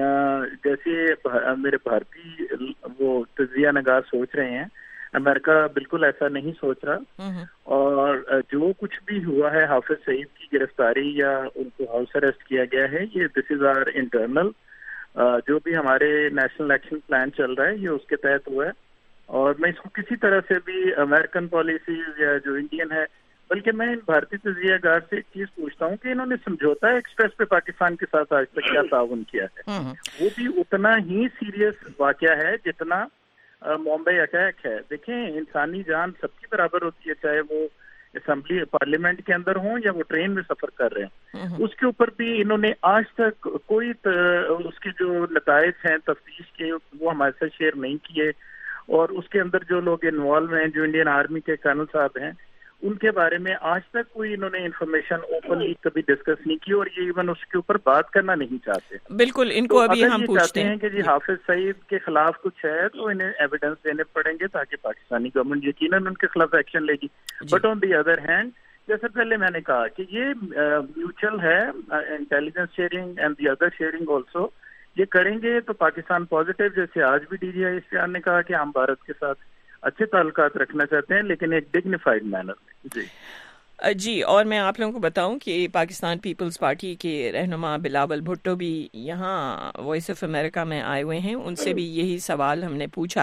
جیسے میرے بھارتی وہ تجزیہ نگار سوچ رہے ہیں، امریکہ بالکل ایسا نہیں سوچ رہا۔ اور جو کچھ بھی ہوا ہے حافظ سعید کی گرفتاری یا ان کو ہاؤس اریسٹ کیا گیا ہے، یہ دس از آر انٹرنل، جو بھی ہمارے نیشنل ایکشن پلان چل رہا ہے یہ اس کے تحت ہوا ہے، اور میں اس کو کسی طرح سے بھی امریکن پالیسیز یا جو انڈین ہے، بلکہ میں ان بھارتی تجزیہ گار سے ایک چیز پوچھتا ہوں کہ انہوں نے سمجھوتا ایکسپریس پہ پاکستان کے ساتھ آج تک کیا تعاون کیا ہے؟ وہ بھی اتنا ہی سیریس واقعہ ہے جتنا ممبئی اٹیک ہے۔ دیکھیں انسانی جان سب کی برابر ہوتی ہے، چاہے وہ اسمبلی پارلیمنٹ کے اندر ہوں یا وہ ٹرین میں سفر کر رہے ہیں۔ اس کے اوپر بھی انہوں نے آج تک کوئی اس کے جو نتائج ہیں تفتیش کے وہ ہمارے ساتھ شیئر نہیں کیے، اور اس کے اندر جو لوگ انوالو ہیں جو انڈین آرمی کے کرنل صاحب ہیں ان کے بارے میں آج تک کوئی انہوں نے انفارمیشن اوپنلی کبھی ڈسکس نہیں کی، اور یہ ایون اس کے اوپر بات کرنا نہیں چاہتے۔ بالکل، ان کو ابھی ہم پوچھتے ہیں کہ جی حافظ سعید کے خلاف کچھ ہے تو انہیں ایویڈنس دینے پڑیں گے تاکہ پاکستانی گورنمنٹ یقیناً ان کے خلاف ایکشن لے گی۔ But on the other hand, جیسے پہلے میں نے کہا کہ یہ میوچل ہے، intelligence sharing and the other sharing also, یہ کریں گے تو پاکستان پازیٹیو، جیسے آج بھی ڈی جی آئی اشتیاق نے کہا کہ ہم بھارت کے ساتھ اچھے تعلقات رکھنا چاہتے ہیں لیکن ایک ڈگنیفائڈ مینر میں۔ جی، اور میں آپ لوگوں کو بتاؤں کہ پاکستان پیپلز پارٹی کے رہنما بلاول بھٹو بھی یہاں وائس آف امریکہ میں آئے ہوئے ہیں، ان سے بھی یہی سوال ہم نے پوچھا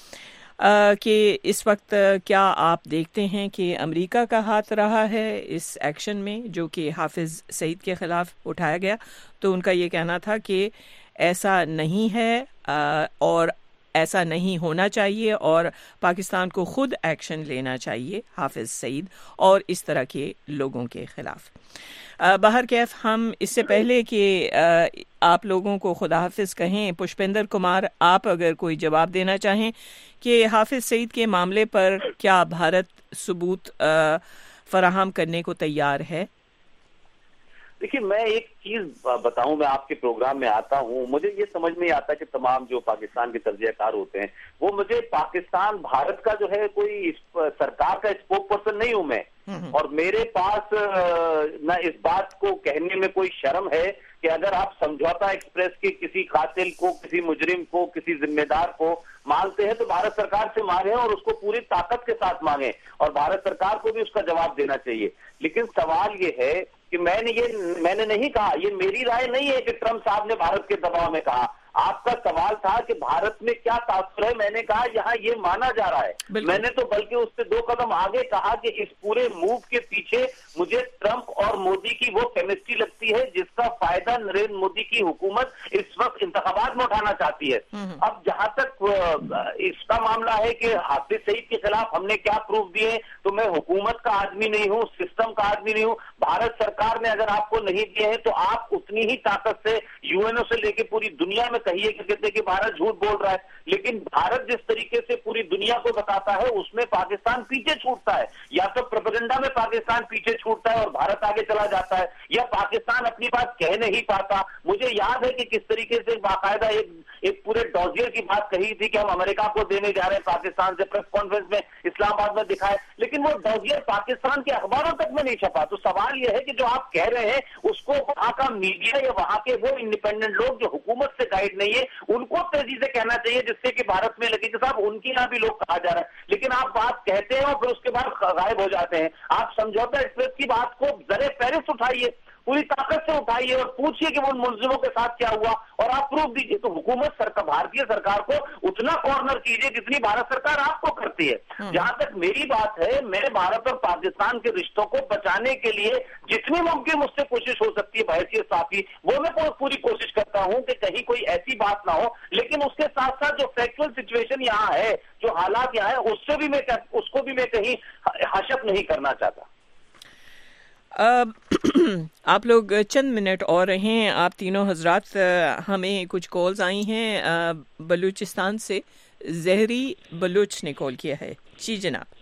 کہ اس وقت کیا آپ دیکھتے ہیں کہ امریکہ کا ہاتھ رہا ہے اس ایکشن میں جو کہ حافظ سعید کے خلاف اٹھایا گیا؟ تو ان کا یہ کہنا تھا کہ ایسا نہیں ہے اور ایسا نہیں ہونا چاہیے، اور پاکستان کو خود ایکشن لینا چاہیے حافظ سعید اور اس طرح کے لوگوں کے خلاف۔ بہرکیف ہم اس سے پہلے کہ آپ لوگوں کو خدا حافظ کہیں، پشپندر کمار آپ اگر کوئی جواب دینا چاہیں کہ حافظ سعید کے معاملے پر کیا بھارت ثبوت فراہم کرنے کو تیار ہے؟ دیکھیے میں ایک چیز بتاؤں، میں آپ کے پروگرام میں آتا ہوں، مجھے یہ سمجھ نہیں آتا کہ تمام جو پاکستان کے تجزیہ کار ہوتے ہیں وہ مجھے پاکستان بھارت کا جو ہے کوئی سرکار کا اسپوک پرسن نہیں ہوں میں، اور میرے پاس نہ اس بات کو کہنے میں کوئی شرم ہے کہ اگر آپ سمجھوتا ایکسپریس کے کسی قاتل کو، کسی مجرم کو، کسی ذمہ دار کو مانگتے ہیں تو بھارت سرکار سے مانگیں اور اس کو پوری طاقت کے ساتھ مانگیں، اور بھارت سرکار کو بھی اس کا جواب دینا چاہیے۔ لیکن سوال یہ ہے کہ میں نے نہیں کہا، یہ میری رائے نہیں ہے کہ ٹرمپ صاحب نے بھارت کے دباؤ میں کہا، آپ کا سوال تھا کہ بھارت میں کیا تاثر ہے، میں نے کہا یہاں یہ مانا جا رہا ہے، میں نے تو بلکہ اس سے 2 قدم آگے کہا کہ اس پورے موو کے پیچھے مجھے ٹرمپ اور مودی کی وہ کیمسٹری لگتی ہے جس کا فائدہ نریندر مودی کی حکومت اس وقت انتخابات میں اٹھانا چاہتی ہے۔ اب جہاں تک اس کا معاملہ ہے کہ حافظ سعید کے خلاف ہم نے کیا پروف دیے، تو میں حکومت کا آدمی نہیں ہوں، سسٹم کا آدمی نہیں ہوں، بھارت سرکار نے اگر آپ کو نہیں دیے ہیں تو آپ اتنی ہی طاقت سے یو این او سے لے کے پوری دنیا میں کہیے کہ کہتے کہ بھارت جھوٹ بول رہا ہے، لیکن بھارت جس طریقے سے پوری دنیا کو بتاتا ہے اس میں پاکستان پیچھے چھوٹتا ہے، یا تو پروپیگنڈا میں پاکستان پیچھے چھوٹتا ہے اور بھارت آگے چلا جاتا ہے، یا پاکستان اپنی بات کہہ نہیں پاتا۔ مجھے یاد ہے کہ کس طریقے سے باقاعدہ ایک پورے ڈوزیئر کی بات کہی تھی کہ ہم امریکہ کو دینے جا رہے ہیں پاکستان سے، پریس کانفرنس میں اسلام آباد میں دکھائے، لیکن وہ ڈوزیئر پاکستان کے اخباروں تک میں نہیں چھپا۔ تو سوال یہ ہے کہ جو آپ کہہ رہے ہیں اس کو وہاں کا میڈیا یا وہاں کے وہ انڈیپینڈنٹ لوگ جو حکومت سے گائیڈ نہیں ہے ان کو تیزی سے کہنا چاہیے، جس سے کہ بھارت میں لگے کہ صاحب ان کی یہاں بھی لوگ کہا جا رہا ہے، لیکن آپ بات کہتے ہیں اور پھر اس کے بعد غائب ہو جاتے ہیں۔ آپ سمجھوتا ایکسپریس کی بات کو زر فہرست اٹھائیے، پوری طاقت سے اٹھائیے اور پوچھئے کہ وہ ملزموں کے ساتھ کیا ہوا اور آپ پروف دیجیے۔ تو حکومت بھارتی سرکار کو اتنا کارنر کیجیے جتنی بھارت سرکار آپ کو کرتی ہے۔ جہاں تک میری بات ہے، میں بھارت اور پاکستان کے رشتوں کو بچانے کے لیے جتنی ممکن مجھ سے کوشش ہو سکتی ہے بحیثیت صحافی، وہ میں پوری کوشش کرتا ہوں کہ کہیں کوئی ایسی بات نہ ہو، لیکن اس کے ساتھ ساتھ جو فیکچوئل سچویشن یہاں ہے، جو حالات یہاں ہیں، اس کو بھی میں کہیں حشف نہیں کرنا چاہتا۔ آپ لوگ چند منٹ اور رہیں، آپ تینوں حضرات، ہمیں کچھ کالز آئی ہیں بلوچستان سے۔ زہری بلوچ نے کال کیا ہے۔ جی جناب۔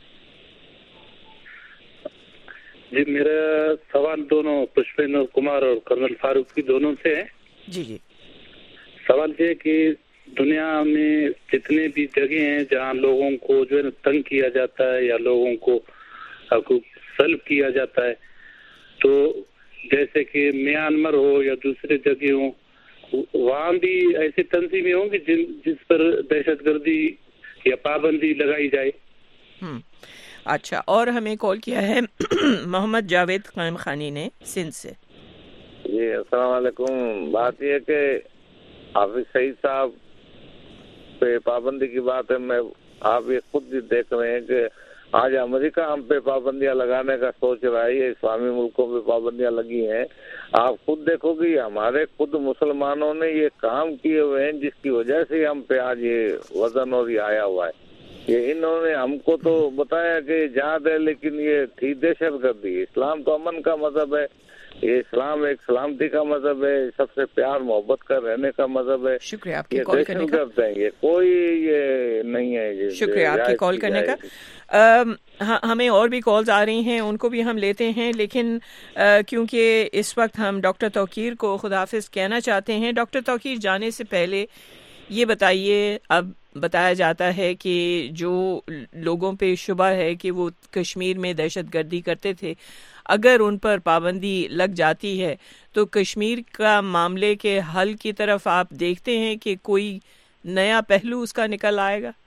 جی میرا سوال دونوں پشپیندر کمار اور کرنل فاروق کی دونوں سے ہے۔ جی جی۔ سوال یہ کہ دنیا میں جتنے بھی جگہ ہیں جہاں لوگوں کو جو ہے تنگ کیا جاتا ہے یا لوگوں کو سلب کیا جاتا ہے، تو جیسے کہ میانمار ہو یا دوسرے جگہ ہوں، وہاں بھی ایسی تنظیمیں ہوں گی جس پر دہشت گردی یا پابندی لگائی جائے۔ اچھا، اور ہمیں کال کیا ہے محمد جاوید قائم خانی نے سندھ سے۔ جی السلام علیکم۔ بات یہ ہے کہ حافظ سعید صاحب پہ پابندی کی بات ہے، میں آپ یہ خود بھی دیکھ رہے ہیں کہ آج امریکہ ہم پہ پابندیاں لگانے کا سوچ رہا ہے، اسلامی ملکوں پہ پابندیاں لگی ہیں۔ آپ خود دیکھو گے ہمارے خود مسلمانوں نے یہ کام کیے ہوئے ہیں جس کی وجہ سے ہم پہ آج یہ وزن اور یہ آیا ہوا ہے۔ یہ انہوں نے ہم کو تو بتایا کہ جہاد ہے، لیکن یہ تھی دہشت گردی۔ اسلام تو امن کا مذہب ہے، یہ اسلام ایک سلامتی کا مذہب ہے، سب سے پیار محبت کا رہنے کا مذہب ہے۔ شکریہ آپ کی کال کرنے کا۔ یہ کوئی یہ نہیں ہے۔ شکریہ آپ کی کال کرنے کا۔ ہمیں اور بھی کالز آ رہی ہیں، ان کو بھی ہم لیتے ہیں، لیکن کیونکہ اس وقت ہم ڈاکٹر توقیر کو خداحافظ کہنا چاہتے ہیں۔ ڈاکٹر توقیر جانے سے پہلے یہ بتائیے، اب بتایا جاتا ہے کہ جو لوگوں پہ شبہ ہے کہ وہ کشمیر میں دہشت گردی کرتے تھے، اگر ان پر پابندی لگ جاتی ہے تو کشمیر کا معاملے کے حل کی طرف آپ دیکھتے ہیں کہ کوئی نیا پہلو اس کا نکل آئے گا؟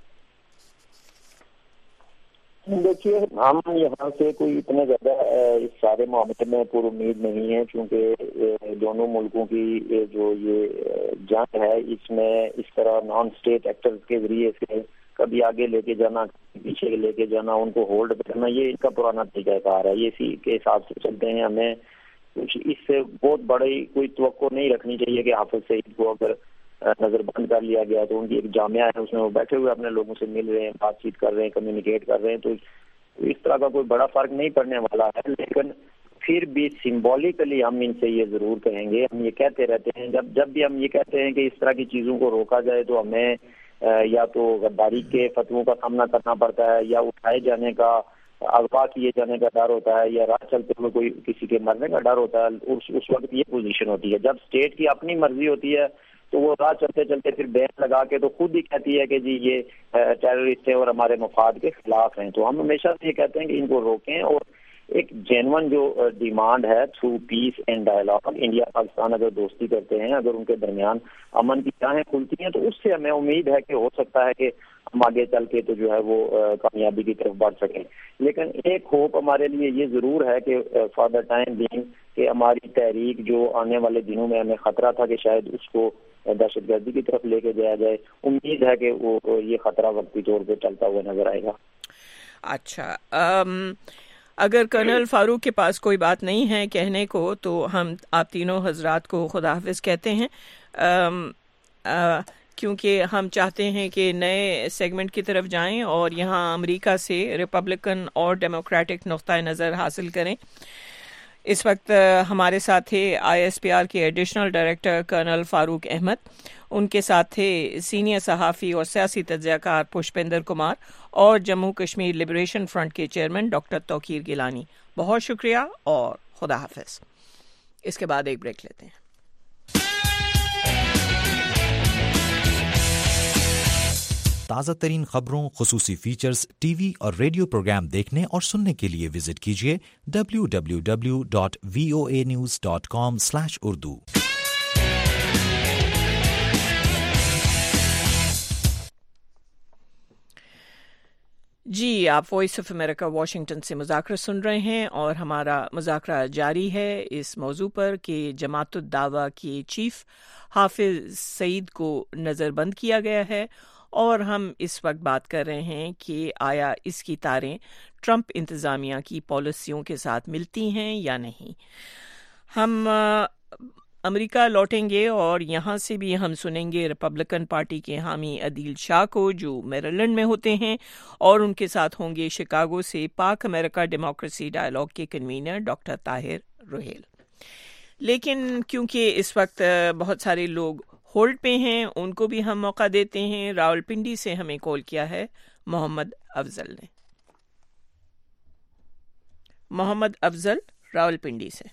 دیکھیے، ہم یہاں سے کوئی اتنے زیادہ اس سارے معاملے میں پر امید نہیں ہے، چونکہ دونوں ملکوں کی جو یہ جنگ ہے اس میں اس طرح نان اسٹیٹ ایکٹرز کے ذریعے سے کبھی آگے لے کے جانا، پیچھے لے کے جانا، ان کو ہولڈ کرنا، یہ ان کا پرانا طریقہ کار ہے۔ یہ اسی کے حساب سے چلتے ہیں۔ ہمیں کچھ اس سے بہت بڑی کوئی توقع نہیں رکھنی چاہیے کہ حافظ سعید کو اگر نظر بند کر لیا گیا تو ان کی ایک جامعہ ہے، اس میں وہ بیٹھے ہوئے اپنے لوگوں سے مل رہے ہیں، بات چیت کر رہے ہیں، کمیونیکیٹ کر رہے ہیں، تو اس طرح کا کوئی بڑا فرق نہیں پڑنے والا ہے۔ لیکن پھر بھی سمبولیکلی ہم ان سے یہ ضرور کہیں گے، ہم یہ کہتے رہتے ہیں، جب بھی ہم یہ کہتے ہیں کہ اس طرح کی چیزوں کو روکا جائے تو ہمیں یا تو غداری کے فتووں کا سامنا کرنا پڑتا ہے، یا اٹھائے جانے کا، اغوا کیے جانے کا ڈر ہوتا ہے، یا راہ چلتے ہوئے کوئی کسی کے مرنے کا ڈر ہوتا ہے۔ اس وقت یہ پوزیشن ہوتی ہے۔ جب اسٹیٹ کی اپنی مرضی ہوتی ہے تو وہ راہ چلتے چلتے پھر بین لگا کے تو خود ہی کہتی ہے کہ جی یہ ٹیررسٹ ہیں اور ہمارے مفاد کے خلاف ہیں۔ تو ہم ہمیشہ سے یہ کہتے ہیں کہ ان کو روکیں، اور ایک جینون جو ڈیمانڈ ہے through peace and dialogue, India Pakistan اگر دوستی کرتے ہیں، اگر ان کے درمیان امن کی راہیں کھلتی ہیں تو اس سے ہمیں امید ہے کہ ہو سکتا ہے کہ ہم آگے چل کے تو جو ہے وہ کامیابی کی طرف بڑھ سکیں۔ لیکن ایک ہوپ ہمارے لیے یہ ضرور ہے کہ فار دا ٹائم بینگ کہ ہماری تحریک جو آنے والے دنوں میں ہمیں خطرہ تھا کہ شاید اس کو دہشت گردی کی طرف لے کے جایا جائے. امید ہے کہ وہ یہ خطرہ وقتی طور پہ چلتا ہوا نظر آئے گا. اچھا، اگر کرنل فاروق کے پاس کوئی بات نہیں ہے کہنے کو تو ہم آپ تینوں حضرات کو خدا حافظ کہتے ہیں، کیونکہ ہم چاہتے ہیں کہ نئے سیگمنٹ کی طرف جائیں اور یہاں امریکہ سے ریپبلکن اور ڈیموکریٹک نقطۂ نظر حاصل کریں. اس وقت ہمارے ساتھ تھے ISPR کے additional director colonel Farooq Ahmed, ان کے ساتھ تھے سینئر صحافی اور سیاسی تجزیہ کار پشپندر کمار اور جموں کشمیر لبریشن فرنٹ کے چیئرمین ڈاکٹر توقیر گیلانی. بہت شکریہ اور خدا حافظ. اس کے بعد ایک بریک لیتے ہیں. تازہ ترین خبروں، خصوصی فیچرز، ٹی وی اور ریڈیو پروگرام دیکھنے اور سننے کے لیے وزٹ کیجیے www.voanews.com/urdu. جی، آپ وائس آف امریکہ واشنگٹن سے مذاکرہ سن رہے ہیں اور ہمارا مذاکرہ جاری ہے اس موضوع پر کہ جماعت الدعوہ کے چیف حافظ سعید کو نظر بند کیا گیا ہے، اور ہم اس وقت بات کر رہے ہیں کہ آیا اس کی تاریں ٹرمپ انتظامیہ کی پالیسیوں کے ساتھ ملتی ہیں یا نہیں. ہم امریکہ لوٹیں گے اور یہاں سے بھی ہم سنیں گے ریپبلکن پارٹی کے حامی عدیل شاہ کو جو میریلینڈ میں ہوتے ہیں، اور ان کے ساتھ ہوں گے شکاگو سے پاک امریکہ ڈیموکریسی ڈائیلاگ کے کنوینر ڈاکٹر طاہر روہیل. لیکن کیونکہ اس وقت بہت سارے لوگ ہولڈ پہ ہیں، ان کو بھی ہم موقع دیتے ہیں. راولپنڈی سے ہمیں کال کیا ہے محمد افضل نے. محمد افضل راولپنڈی سے.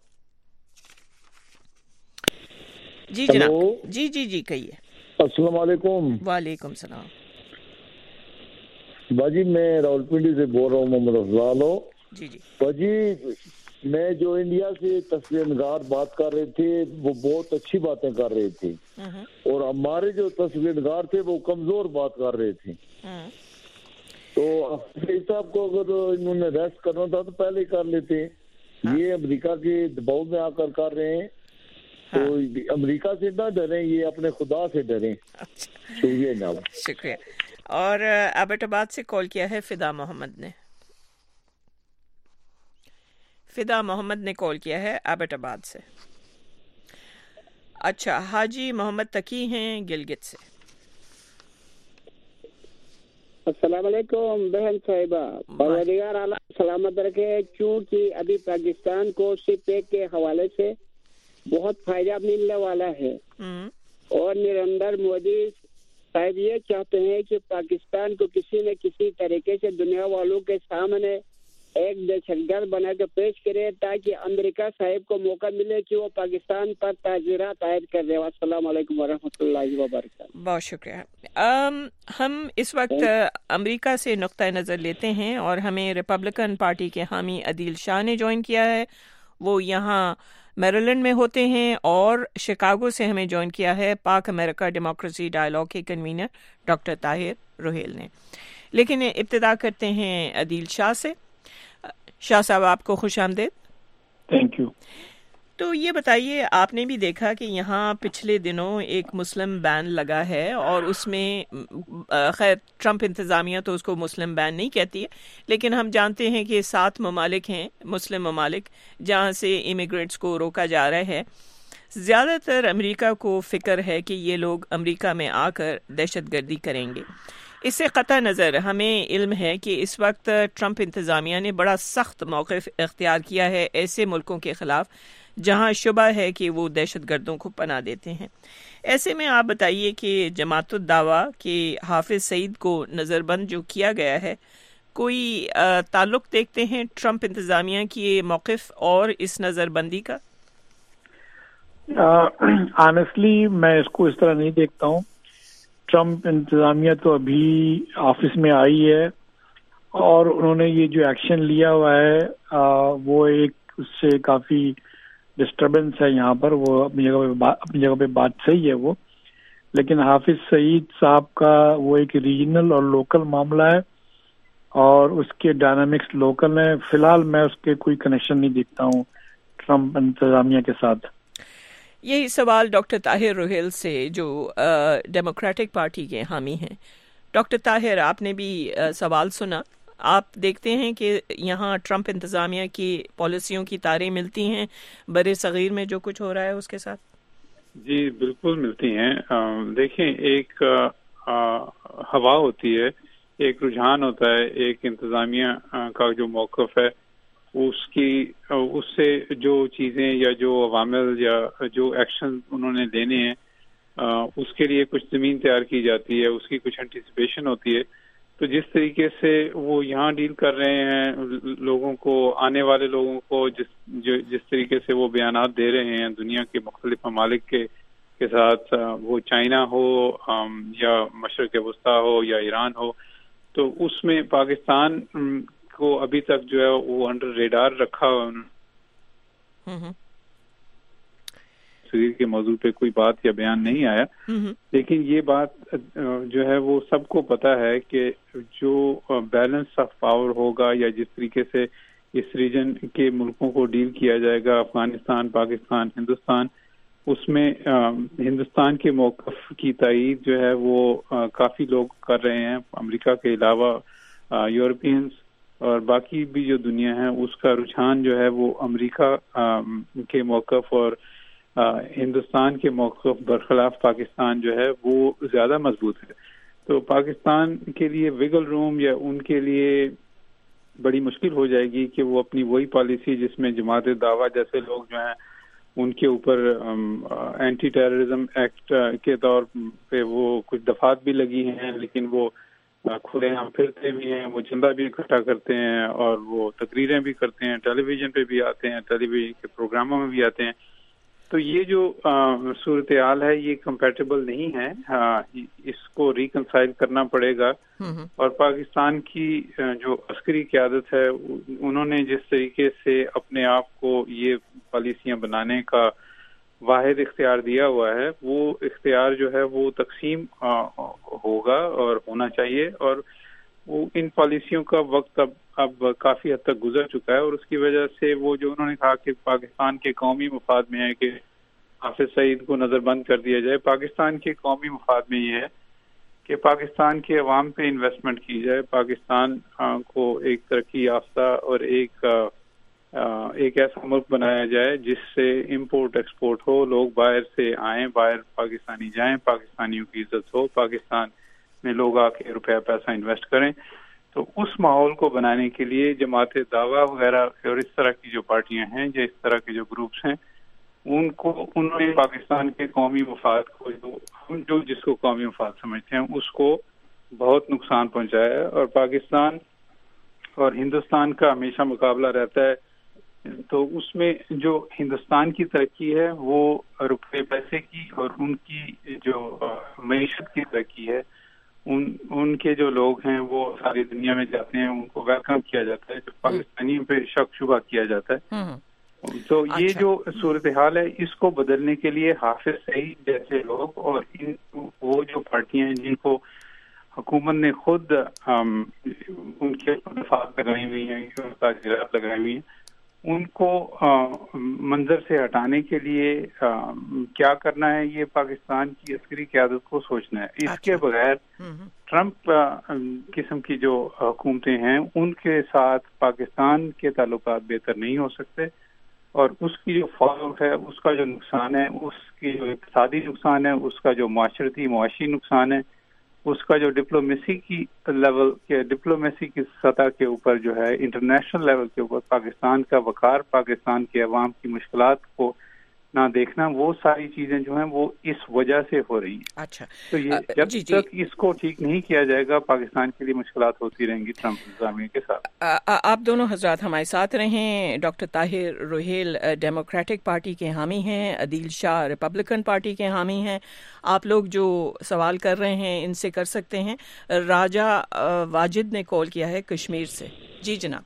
جی جناب. جی کہیے. السلام علیکم. وعلیکم السلام. باجی میں راولپنڈی سے بول رہا ہوں، محمد افضل. جی باجی میں جو انڈیا سے تصویر نگار بات کر رہے تھے وہ بہت اچھی باتیں کر رہے تھے، اور ہمارے جو تصویر نگار تھے وہ کمزور بات کر رہے تھے. تو حافظ صاحب کو اگر انہوں نے ریسٹ کرنا تھا تو پہلے کر لیتے. یہ امریکہ کے دباؤ میں آ کر رہے ہیں، تو امریکہ سے نہ ڈریں، یہ اپنے خدا سے ڈریں. شکریہ جناب. شکریہ. اور ایبٹ آباد سے کال کیا ہے فدا محمد نے. فدا محمد نے کال کیا ہے ایبٹ آباد سے. اچھا، حاجی محمد تقی ہیں گلگت سے. السلام علیکم بہن صاحبہ، پروردگار اعلیٰ سلامت رکھے. چونکہ ابھی پاکستان کو سپ پیک کے حوالے سے بہت فائدہ ملنے والا ہے، اور نریندر مودی صاحب یہ چاہتے ہیں کہ پاکستان کو کسی نہ کسی طریقے سے دنیا والوں کے سامنے ایک دہشت گرد بنا کے پیش کرے، تاکہ امریکہ صاحب کو موقع ملے کہ وہ پاکستان پر تعزیرات عائد کر دے. السلام علیکم ورحمۃ اللہ وبرکاتہ. بہت شکریہ. ہم اس وقت امریکہ سے نقطۂ نظر لیتے ہیں، اور ہمیں ریپبلکن پارٹی کے حامی عدیل شاہ نے جوائن کیا ہے. وہ یہاں میریلینڈ میں ہوتے ہیں، اور شکاگو سے ہمیں جوائن کیا ہے پاک امریکہ ڈیموکریسی ڈائیلاگ کے کنوینر ڈاکٹر طاہر روہیل نے. لیکن ابتدا کرتے ہیں عدیل شاہ سے. شاہ صاحب آپ کو خوش آمدید. Thank you. تو یہ بتائیے، آپ نے بھی دیکھا کہ یہاں پچھلے دنوں ایک مسلم بین لگا ہے، اور اس میں خیر ٹرمپ انتظامیہ تو اس کو مسلم بین نہیں کہتی ہے، لیکن ہم جانتے ہیں کہ 7 ممالک ہیں مسلم ممالک جہاں سے امیگرینٹس کو روکا جا رہا ہے. زیادہ تر امریکہ کو فکر ہے کہ یہ لوگ امریکہ میں آ کر دہشت گردی کریں گے. اس سے قطع نظر ہمیں علم ہے کہ اس وقت ٹرمپ انتظامیہ نے بڑا سخت موقف اختیار کیا ہے ایسے ملکوں کے خلاف جہاں شبہ ہے کہ وہ دہشت گردوں کو پناہ دیتے ہیں. ایسے میں آپ بتائیے کہ جماعت الدعوہ کے حافظ سعید کو نظر بند جو کیا گیا ہے، کوئی تعلق دیکھتے ہیں ٹرمپ انتظامیہ کی موقف اور اس نظر بندی کا؟ آنیسٹلی میں اس کو اس طرح نہیں دیکھتا ہوں. ٹرمپ انتظامیہ تو ابھی آفس میں آئی ہے، اور انہوں نے یہ جو ایکشن لیا ہوا ہے وہ ایک اس سے کافی ڈسٹربنس ہے یہاں پر. وہ اپنی جگہ پہ بات صحیح ہے وہ، لیکن حافظ سعید صاحب کا وہ ایک ریجنل اور لوکل معاملہ ہے، اور اس کے ڈائنامکس لوکل ہیں. فی الحال میں اس کے کوئی کنیکشن نہیں دیکھتا ہوں ٹرمپ انتظامیہ کے ساتھ. یہی سوال ڈاکٹر طاہر روہیل سے جو ڈیموکریٹک پارٹی کے حامی ہیں. ڈاکٹر طاہر، آپ نے بھی سوال سنا. آپ دیکھتے ہیں کہ یہاں ٹرمپ انتظامیہ کی پالیسیوں کی تاریں ملتی ہیں بر صغیر میں جو کچھ ہو رہا ہے اس کے ساتھ؟ جی بالکل ملتی ہیں. دیکھیں، ایک ہوا ہوتی ہے، ایک رجحان ہوتا ہے، ایک انتظامیہ کا جو موقف ہے اس سے جو چیزیں یا جو عوامل یا جو ایکشن انہوں نے لینے ہیں اس کے لیے کچھ زمین تیار کی جاتی ہے، اس کی کچھ انٹیسپیشن ہوتی ہے. تو جس طریقے سے وہ یہاں ڈیل کر رہے ہیں لوگوں کو، آنے والے لوگوں کو، جس طریقے سے وہ بیانات دے رہے ہیں دنیا کے مختلف ممالک کے ساتھ، وہ چائنا ہو یا مشرق وسطیٰ ہو یا ایران ہو، تو اس میں پاکستان کو ابھی تک جو ہے وہ انڈر ریڈار رکھا ہوا کے موضوع پہ کوئی بات یا بیان نہیں آیا. لیکن یہ بات جو ہے وہ سب کو پتا ہے کہ جو بیلنس آف پاور ہوگا یا جس طریقے سے اس ریجن کے ملکوں کو ڈیل کیا جائے گا، افغانستان، پاکستان، ہندوستان، اس میں ہندوستان کے موقف کی تائید جو ہے وہ کافی لوگ کر رہے ہیں. امریکہ کے علاوہ یورپینز اور باقی بھی جو دنیا ہے اس کا رجحان جو ہے وہ امریکہ کے موقف اور ہندوستان کے موقف برخلاف پاکستان جو ہے وہ زیادہ مضبوط ہے. تو پاکستان کے لیے ویگل روم یا ان کے لیے بڑی مشکل ہو جائے گی کہ وہ اپنی وہی پالیسی جس میں جماعت دعویٰ جیسے لوگ جو ہیں ان کے اوپر اینٹی ٹیررزم ایکٹ کے طور پہ وہ کچھ دفعات بھی لگی ہیں، لیکن وہ کھلے عام پھرتے بھی ہیں، وہ چندہ بھی اکٹھا کرتے ہیں اور وہ تقریریں بھی کرتے ہیں، ٹیلی ویژن پہ بھی آتے ہیں، ٹیلی ویژن کے پروگراموں میں بھی آتے ہیں. تو یہ جو صورتحال ہے یہ کمپیٹیبل نہیں ہے، اس کو ریکنسائل کرنا پڑے گا. اور پاکستان کی جو عسکری قیادت ہے انہوں نے جس طریقے سے اپنے آپ کو یہ پالیسیاں بنانے کا واحد اختیار دیا ہوا ہے، وہ اختیار جو ہے وہ تقسیم ہوگا اور ہونا چاہیے. اور وہ ان پالیسیوں کا وقت اب کافی حد تک گزر چکا ہے، اور اس کی وجہ سے وہ جو انہوں نے کہا کہ پاکستان کے قومی مفاد میں ہے کہ حافظ سعید کو نظر بند کر دیا جائے. پاکستان کے قومی مفاد میں یہ ہے کہ پاکستان کے عوام پہ انویسٹمنٹ کی جائے، پاکستان کو ایک ترقی یافتہ اور ایک ایسا ملک بنایا جائے جس سے امپورٹ ایکسپورٹ ہو، لوگ باہر سے آئیں، باہر پاکستانی جائیں، پاکستانیوں کی عزت ہو، پاکستان میں لوگ آ کے روپیہ پیسہ انویسٹ کریں. تو اس ماحول کو بنانے کے لیے جماعت دعویٰ وغیرہ اور اس طرح کی جو پارٹیاں ہیں یا اس طرح کے جو گروپس ہیں انہوں نے پاکستان کے قومی مفاد کو ہم جس کو قومی مفاد سمجھتے ہیں اس کو بہت نقصان پہنچایا ہے. اور پاکستان اور ہندوستان کا ہمیشہ مقابلہ رہتا ہے. تو اس میں جو ہندوستان کی ترقی ہے وہ روپے پیسے کی اور ان کی جو معیشت کی ترقی ہے ان کے جو لوگ ہیں وہ ساری دنیا میں جاتے ہیں، ان کو ویلکم کیا جاتا ہے، جو پاکستانیوں پہ شک شبہ کیا جاتا ہے. تو یہ جو صورتحال ہے اس کو بدلنے کے لیے حافظ سعید جیسے لوگ اور وہ جو پارٹیاں ہیں جن کو حکومت نے خود ان کے دفعات لگائی ہوئی ہیں، تاجرات لگائی ہوئی ہیں، ان کو منظر سے ہٹانے کے لیے کیا کرنا ہے یہ پاکستان کی عسکری قیادت کو سوچنا ہے. اس کے بغیر ٹرمپ قسم کی جو حکومتیں ہیں ان کے ساتھ پاکستان کے تعلقات بہتر نہیں ہو سکتے، اور اس کی جو فالو ہے، اس کا جو نقصان ہے، اس کی جو اقتصادی نقصان ہے، اس کا جو معاشی نقصان ہے، اس کا جو ڈپلومیسی کی لیول کے ڈپلومیسی کی سطح کے اوپر جو ہے انٹرنیشنل لیول کے اوپر پاکستان کا وقار، پاکستان کے عوام کی مشکلات کو نہ دیکھنا، وہ ساری چیزیں جو ہیں وہ اس وجہ سے ہو رہی ہیں. اچھا، تو یہ جب تک اس کو ٹھیک نہیں کیا جائے گا پاکستان کے لیے مشکلات ہوتی رہیں گی ٹرمپ انتظامیہ کے ساتھ. آپ دونوں حضرات ہمارے ساتھ رہیں. Doctor Tahir Rohail democratic party کے حامی ہیں، عدیل شاہ ریپبلکن پارٹی کے حامی ہیں. آپ لوگ جو سوال کر رہے ہیں ان سے کر سکتے ہیں. راجہ واجد نے کال کیا ہے کشمیر سے. جی جناب.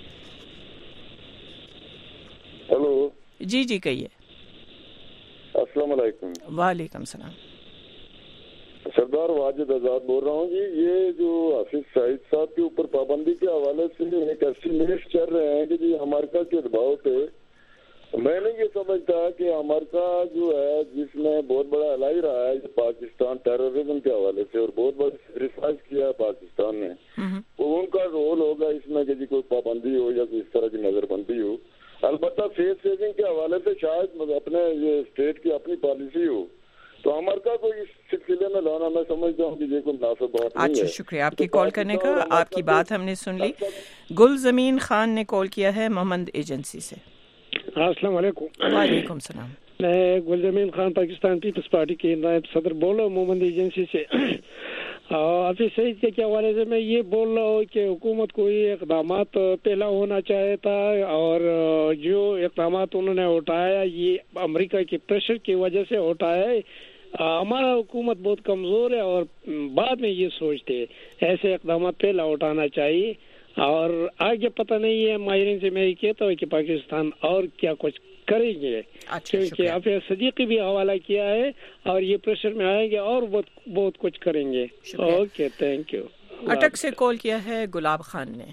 ہلو. جی کہیے. السلام علیکم. وعلیکم السلام. سردار واجد آزاد بول رہا ہوں جی. یہ جو حافظ سعید صاحب کے اوپر پابندی کے حوالے سے ایک ایسی نیش چل رہے ہیں کہ جی امریکہ کے دباؤ پہ میں نہیں یہ سمجھتا کہ امریکہ جو ہے جس نے بہت بڑا الائی رہا ہے پاکستان ٹیررزم کے حوالے سے اور بہت بڑا سیکریفائز کیا ہے پاکستان نے، وہ ان کا رول ہوگا اس میں کہ جی کوئی پابندی ہو یا کوئی اس طرح کی نظر بندی ہو. البتہ فیس سیونگ کے حوالے سے شاید اپنے یہ اسٹیٹ کی اپنی پالیسی ہو تو امریکہ کو اس سلسلے میں لانا میں سمجھتا ہوں کہ یہ کوئی مناسب بات نہیں ہے. اچھا، شکریہ آپ کی کال کرنے کا. آپ کی بات ہم نے سن لی. گل زمین خان نے کال کیا ہے محمد ایجنسی سے. السلام علیکم. وعلیکم السلام. میں گل زمین خان پاکستان پیپلز پارٹی کے نائب صدر بول رہا ہوں محمد ایجنسی سے. حافظ سعید کے حوالے سے میں یہ بول رہا ہوں کہ حکومت کو یہ اقدامات پہلا ہونا چاہیے تھا اور جو اقدامات انہوں نے اٹھایا یہ امریکہ کے پریشر کی وجہ سے اٹھایا ہے. ہمارا حکومت بہت کمزور ہے اور بعد میں یہ سوچتے ایسے اقدامات پہلا اٹھانا چاہیے اور آگے پتہ نہیں ہے. ماہرین سے میں یہ کہتا ہوں کہ پاکستان اور کیا کچھ کریں گے کیونکہ حافظ صدیقی بھی حوالہ کیا ہے اور یہ پریشر میں آئیں گے اور بہت کچھ کریں گے. Okay, thank you. اٹک سے کال کیا ہے گلاب خان نے.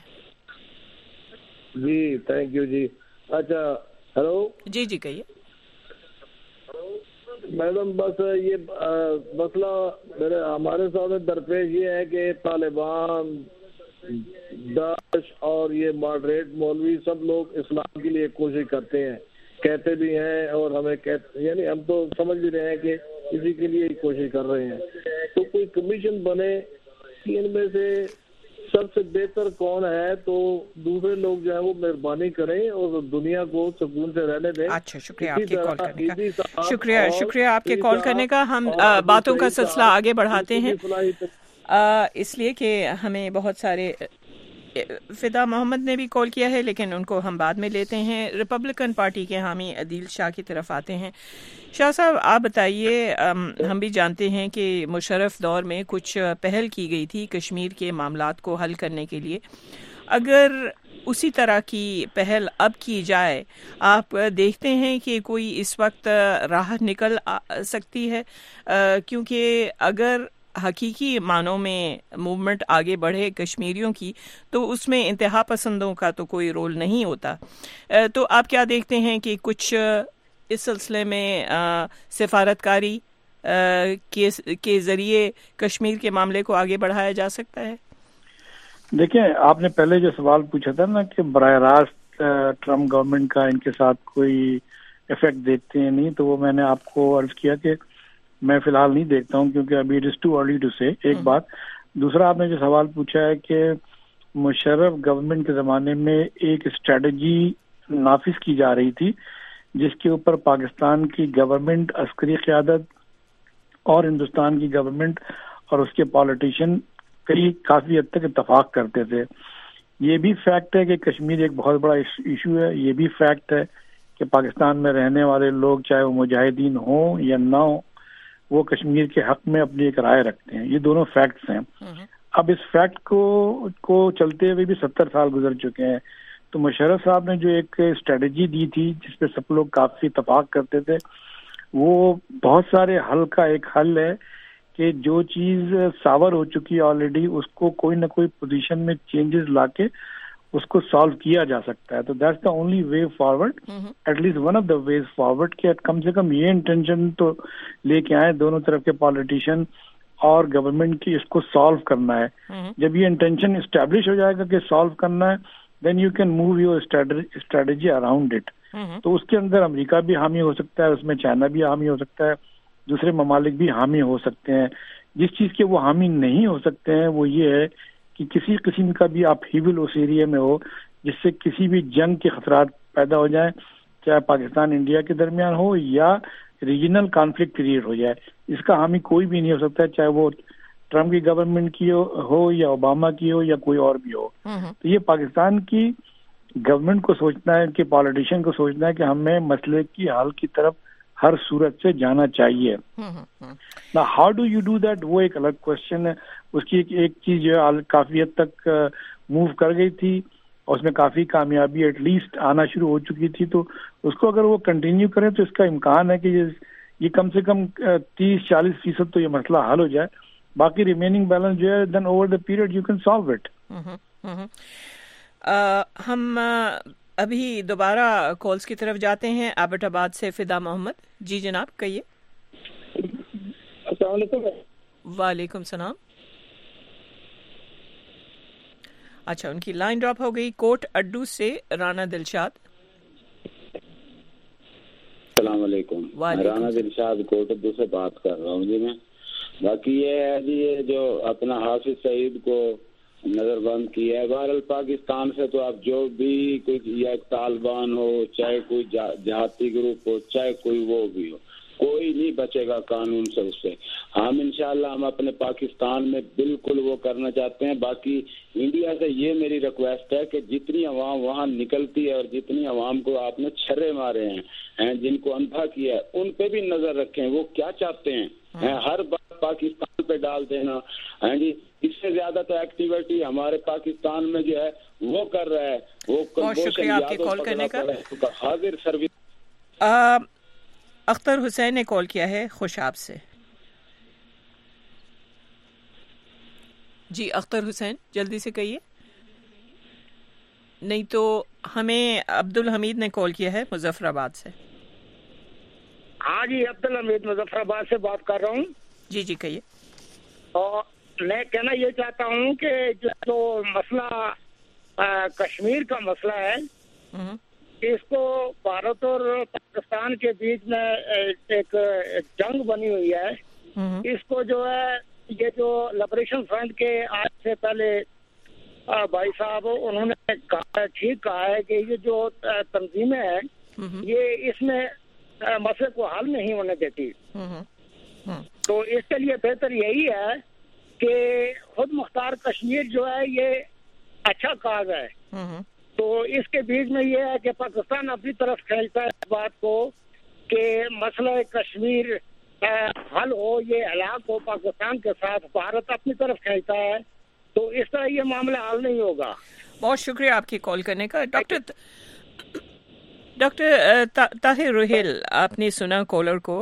جی تھینک یو. جی اچھا، ہیلو. جی جی کہیے. میڈم بس یہ مسئلہ ہمارے سامنے درپیش یہ ہے کہ طالبان، داعش اور یہ ماڈریٹ مولوی سب لوگ اسلام کے لیے کوشش کرتے ہیں، کہتے بھی ہیں اور ہمیں یعنی ہم تو سمجھ بھی رہے ہیں کہ اسی کے لیے کوشش کر رہے ہیں. تو کوئی کمیشن بنے کہ ان میں سے سب سے بہتر کون ہے تو دوسرے لوگ جو ہے وہ مہربانی کریں اور دنیا کو سکون سے رہنے دیں. اچھا، شکریہ آپ کے کال کرنے کا. شکریہ آپ کے کال کرنے کا. ہم باتوں کا سلسلہ آگے بڑھاتے ہیں اس لیے کہ ہمیں بہت سارے فدا محمد نے بھی کال کیا ہے لیکن ان کو ہم بعد میں لیتے ہیں. ریپبلکن پارٹی کے حامی عدیل شاہ کی طرف آتے ہیں. شاہ صاحب آپ بتائیے، ہم بھی جانتے ہیں کہ مشرف دور میں کچھ پہل کی گئی تھی کشمیر کے معاملات کو حل کرنے کے لیے. اگر اسی طرح کی پہل اب کی جائے، آپ دیکھتے ہیں کہ کوئی اس وقت راہ نکل سکتی ہے؟ کیونکہ اگر حقیقی معنوں میں موومنٹ آگے بڑھے کشمیریوں کی تو اس میں انتہا پسندوں کا تو کوئی رول نہیں ہوتا. تو آپ کیا دیکھتے ہیں کہ کچھ اس سلسلے میں سفارتکاری کے ذریعے کشمیر کے معاملے کو آگے بڑھایا جا سکتا ہے؟ دیکھیں، آپ نے پہلے جو سوال پوچھا تھا نا کہ براہ راست ٹرمپ گورنمنٹ کا ان کے ساتھ کوئی افیکٹ دیکھتے ہیں نہیں، تو وہ میں نے آپ کو عرض کیا کہ میں فی الحال نہیں دیکھتا ہوں کیونکہ ابھی it is too early to say. ایک بات. دوسرا، آپ نے جو سوال پوچھا ہے کہ مشرف گورنمنٹ کے زمانے میں ایک اسٹریٹجی نافذ کی جا رہی تھی جس کے اوپر پاکستان کی گورنمنٹ، عسکری قیادت اور ہندوستان کی گورنمنٹ اور اس کے پالیٹیشین کافی حد تک اتفاق کرتے تھے. یہ بھی فیکٹ ہے کہ کشمیر ایک بہت بڑا ایشو ہے. یہ بھی فیکٹ ہے کہ پاکستان میں رہنے والے لوگ چاہے وہ مجاہدین ہوں یا نہ ہوں، وہ کشمیر کے حق میں اپنی ایک رائے رکھتے ہیں. یہ دونوں فیکٹس ہیں. اب اس فیکٹ کو چلتے ہوئے بھی 70 سال گزر چکے ہیں. تو مشرف صاحب نے جو ایک اسٹریٹجی دی تھی جس پہ سب لوگ کافی اتفاق کرتے تھے، وہ بہت سارے حل کا ایک حل ہے کہ جو چیز ساور ہو چکی ہے آلریڈی اس کو کوئی نہ کوئی پوزیشن میں چینجز لا کے اس کو سالو کیا جا سکتا ہے. تو that's the only way forward, at least one of the ways forward کہ کم سے کم یہ انٹینشن تو لے کے آئے دونوں طرف کے پالیٹیشین اور گورنمنٹ کی اس کو سالو کرنا ہے. جب یہ انٹینشن اسٹیبلش ہو جائے گا کہ سالو کرنا ہے، then you can move your strategy around it. تو اس کے اندر امریکہ بھی حامی ہو سکتا ہے، اس میں چائنا بھی حامی ہو سکتا ہے، دوسرے ممالک بھی حامی ہو سکتے ہیں. جس چیز کے وہ حامی نہیں ہو سکتے ہیں وہ یہ ہے کہ کسی قسم کا بھی اپہیول اس ایریا میں ہو جس سے کسی بھی جنگ کے خطرات پیدا ہو جائیں، چاہے پاکستان انڈیا کے درمیان ہو یا ریجنل کانفلکٹ کریٹ ہو جائے. اس کا حامی کوئی بھی نہیں ہو سکتا، چاہے وہ ٹرمپ کی گورنمنٹ کی ہو یا اوباما کی ہو یا کوئی اور بھی ہو. تو یہ پاکستان کی گورنمنٹ کو سوچنا ہے کہ پالیٹیشین کو سوچنا ہے کہ ہمیں مسئلے کی حل کی طرف ہر صورت سے جانا چاہیے. نا how do you do that, وہ ایک الگ کوشچن ہے. اس کی ایک چیز جو ہے کافی حد تک موو کر گئی تھی اور اس میں کافی کامیابی ایٹ لیسٹ آنا شروع ہو چکی تھی. تو اس کو اگر وہ کنٹینیو کریں تو اس کا امکان ہے کہ یہ کم سے کم 30-40% تو یہ مسئلہ حل ہو جائے. باقی ریمیننگ بیلنس جو ہے then over the period you can solve it. ہم ابھی دوبارہ کالز کی طرف جاتے ہیں. ایبٹ آباد سے فدا محمد. جی جناب کہیے. السلام علیکم. وعلیکم السلام. اچھا ان کی لائن ڈراپ ہو گئی. کوٹ اڈو سے رانا دلشاد. السلام علیکم. رانا دلشاد کوٹ اڈو سے بات کر رہا ہوں جی میں. باقی یہ ہے جی یہ جو اپنا حافظ سعید کو نظر بند کیا ہے, بہرحال پاکستان سے تو آپ جو بھی کوئی یا طالبان ہو, چاہے کوئی جہادی گروپ ہو, چاہے کوئی وہ بھی ہو, کوئی نہیں بچے گا قانون سے اس سے. ہم انشاءاللہ ہم اپنے پاکستان میں بالکل وہ کرنا چاہتے ہیں. باقی انڈیا سے یہ میری ریکویسٹ ہے کہ جتنی عوام وہاں نکلتی ہے اور جتنی عوام کو آپ نے چھرے مارے ہیں, جن کو اندھا کیا ہے, ان پہ بھی نظر رکھیں وہ کیا چاہتے ہیں. ہر بات پاکستان پہ ڈال دینا جی, اس سے زیادہ تو ایکٹیویٹی ہمارے پاکستان میں جو ہے وہ کر رہا ہے. وہ بہت شکریہ آپ کی کال کرنے کا. حاضر سروس. اختر حسین نے کال کیا ہے خوشاب سے. جی اختر حسین جلدی سے کہیے, نہیں تو ہمیں عبد الحمید نے کال کیا ہے مظفر آباد سے. ہاں جی عبد الحمید مظفر آباد سے بات کر رہا ہوں. جی جی کہیے. اور میں کہنا یہ چاہتا ہوں کہ جو مسئلہ کشمیر کا مسئلہ ہے, اس کو بھارت اور پاکستان کے بیچ میں ایک جنگ بنی ہوئی ہے. اس کو جو ہے یہ جو لبریشن فرنٹ کے آج سے پہلے بھائی صاحب انہوں نے ٹھیک کہا ہے کہ یہ جو تنظیمیں ہیں یہ اس میں مسئلے کو حل نہیں ہونے دیتی. تو اس کے لیے بہتر یہی ہے کہ خود مختار کشمیر جو ہے یہ اچھا کاز ہے. تو اس کے بیچ میں یہ ہے کہ پاکستان اپنی طرف کھینچتا ہے اس بات کو کہ مسئلہ کشمیر حل ہو, یہ ہلاک ہو پاکستان کے ساتھ, بھارت اپنی طرف کھینچتا ہے. تو اس طرح یہ معاملہ حل نہیں ہوگا. بہت شکریہ آپ کی کال کرنے کا. ڈاکٹر طاہر روہیل, آپ نے سنا کالر کو.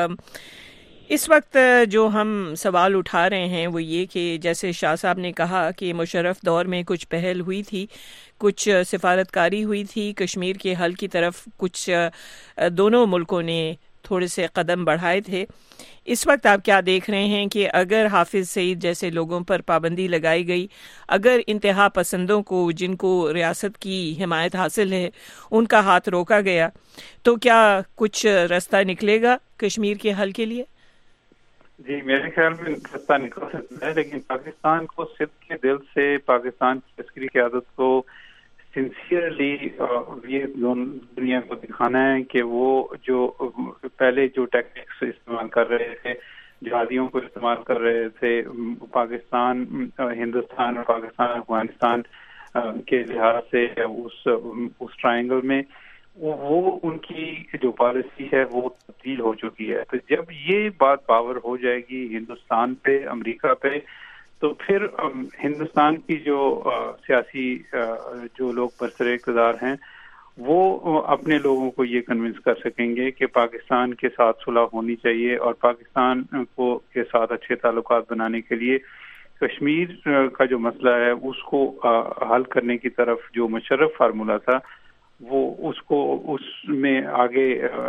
اس وقت جو ہم سوال اٹھا رہے ہیں وہ یہ کہ جیسے شاہ صاحب نے کہا کہ مشرف دور میں کچھ پہل ہوئی تھی, کچھ سفارتکاری ہوئی تھی کشمیر کے حل کی طرف, کچھ دونوں ملکوں نے تھوڑے سے قدم بڑھائے تھے. اس وقت آپ کیا دیکھ رہے ہیں کہ اگر حافظ سعید جیسے لوگوں پر پابندی لگائی گئی, اگر انتہا پسندوں کو جن کو ریاست کی حمایت حاصل ہے ان کا ہاتھ روکا گیا, تو کیا کچھ رستہ نکلے گا کشمیر کے حل کے لیے؟ جی میرے خیال میں رستہ نکل سکتا ہے, لیکن پاکستان کو صدق کے دل سے پاکستان کی عسکری قیادت کو سنسیئرلی یہ دنیا کو دکھانا ہے کہ وہ جو پہلے جو ٹیکٹکس استعمال کر رہے تھے, جہادیوں کو استعمال کر رہے تھے پاکستان, ہندوستان اور پاکستان افغانستان کے لحاظ سے اس ٹرائنگل میں, وہ ان کی جو پالیسی ہے وہ تبدیل ہو چکی ہے. تو جب یہ بات پاور ہو جائے گی ہندوستان پہ, امریکہ پہ, تو پھر ہندوستان کی جو سیاسی جو لوگ برسر اقتدار ہیں وہ اپنے لوگوں کو یہ کنونس کر سکیں گے کہ پاکستان کے ساتھ صلح ہونی چاہیے, اور پاکستان کو کے ساتھ اچھے تعلقات بنانے کے لیے کشمیر کا جو مسئلہ ہے اس کو حل کرنے کی طرف جو مشرف فارمولا تھا وہ اس میں آگے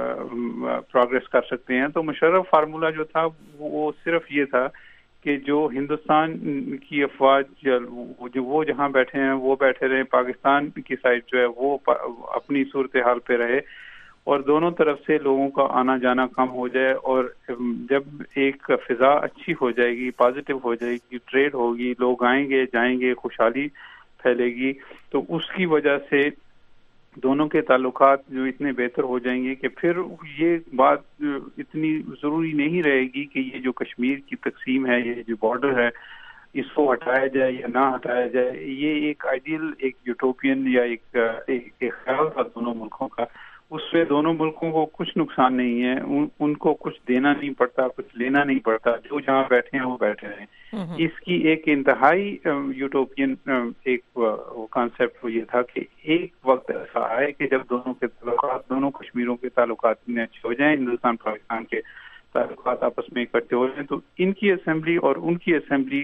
پروگریس کر سکتے ہیں. تو مشرف فارمولا جو تھا وہ صرف یہ تھا کہ جو ہندوستان کی افواج جو وہ جہاں بیٹھے ہیں وہ بیٹھے رہے, پاکستان کی سائڈ جو ہے وہ اپنی صورتحال پہ رہے, اور دونوں طرف سے لوگوں کا آنا جانا کم ہو جائے. اور جب ایک فضا اچھی ہو جائے گی, پازیٹیو ہو جائے گی, ٹریڈ ہوگی, لوگ آئیں گے جائیں گے, خوشحالی پھیلے گی, تو اس کی وجہ سے دونوں کے تعلقات جو اتنے بہتر ہو جائیں گے کہ پھر یہ بات اتنی ضروری نہیں رہے گی کہ یہ جو کشمیر کی تقسیم ہے, یہ جو بارڈر ہے, اس کو ہٹایا جائے یا نہ ہٹایا جائے. یہ ایک آئیڈیل, ایک یوٹوپین یا ایک خیال تھا دونوں ملکوں کا. اس سے دونوں ملکوں کو کچھ نقصان نہیں ہے, ان کو کچھ دینا نہیں پڑتا, کچھ لینا نہیں پڑتا, جو جہاں بیٹھے ہیں وہ بیٹھے رہیں. اس کی ایک انتہائی یوٹوپین ایک کانسیپٹ یہ تھا کہ ایک وقت ایسا آئے کہ جب دونوں کے تعلقات, دونوں کشمیروں کے تعلقات اتنے اچھے ہو جائیں, ہندوستان پاکستان کے تعلقات آپس میں اکٹھے ہو جائیں, تو ان کی اسمبلی اور ان کی اسمبلی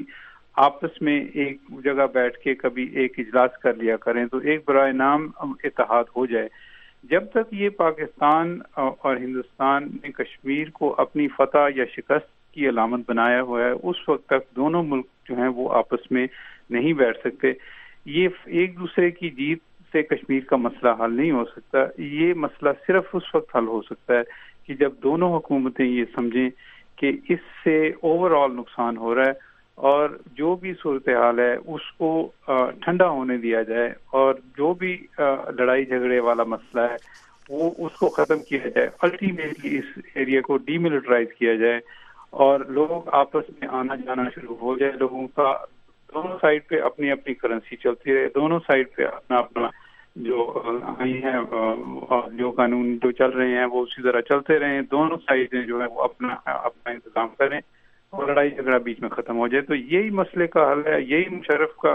آپس میں ایک جگہ بیٹھ کے کبھی ایک اجلاس کر لیا کریں تو ایک برائے نام اتحاد ہو جائے. جب تک یہ پاکستان اور ہندوستان نے کشمیر کو اپنی فتح یا شکست کی علامت بنایا ہوا ہے اس وقت تک دونوں ملک جو ہیں وہ آپس میں نہیں بیٹھ سکتے. یہ ایک دوسرے کی جیت سے کشمیر کا مسئلہ حل نہیں ہو سکتا. یہ مسئلہ صرف اس وقت حل ہو سکتا ہے کہ جب دونوں حکومتیں یہ سمجھیں کہ اس سے اوور آل نقصان ہو رہا ہے اور جو بھی صورتحال ہے اس کو ٹھنڈا ہونے دیا جائے اور جو بھی لڑائی جھگڑے والا مسئلہ ہے وہ اس کو ختم کیا جائے. الٹیمیٹلی اس ایریا کو ڈی ملٹرائز کیا جائے اور لوگ آپس میں آنا جانا شروع ہو جائے. لوگوں کا دونوں سائڈ پہ اپنی اپنی کرنسی چلتی رہے, دونوں سائڈ پہ اپنا اپنا جو آئی ہیں جو قانون جو چل رہے ہیں وہ اسی طرح چلتے رہیں. دونوں سائڈیں جو ہے وہ اپنا انتظام کریں اور لڑائی جھگڑا بیچ میں ختم ہو جائے. تو یہی مسئلے کا حل ہے. یہی مشرف کا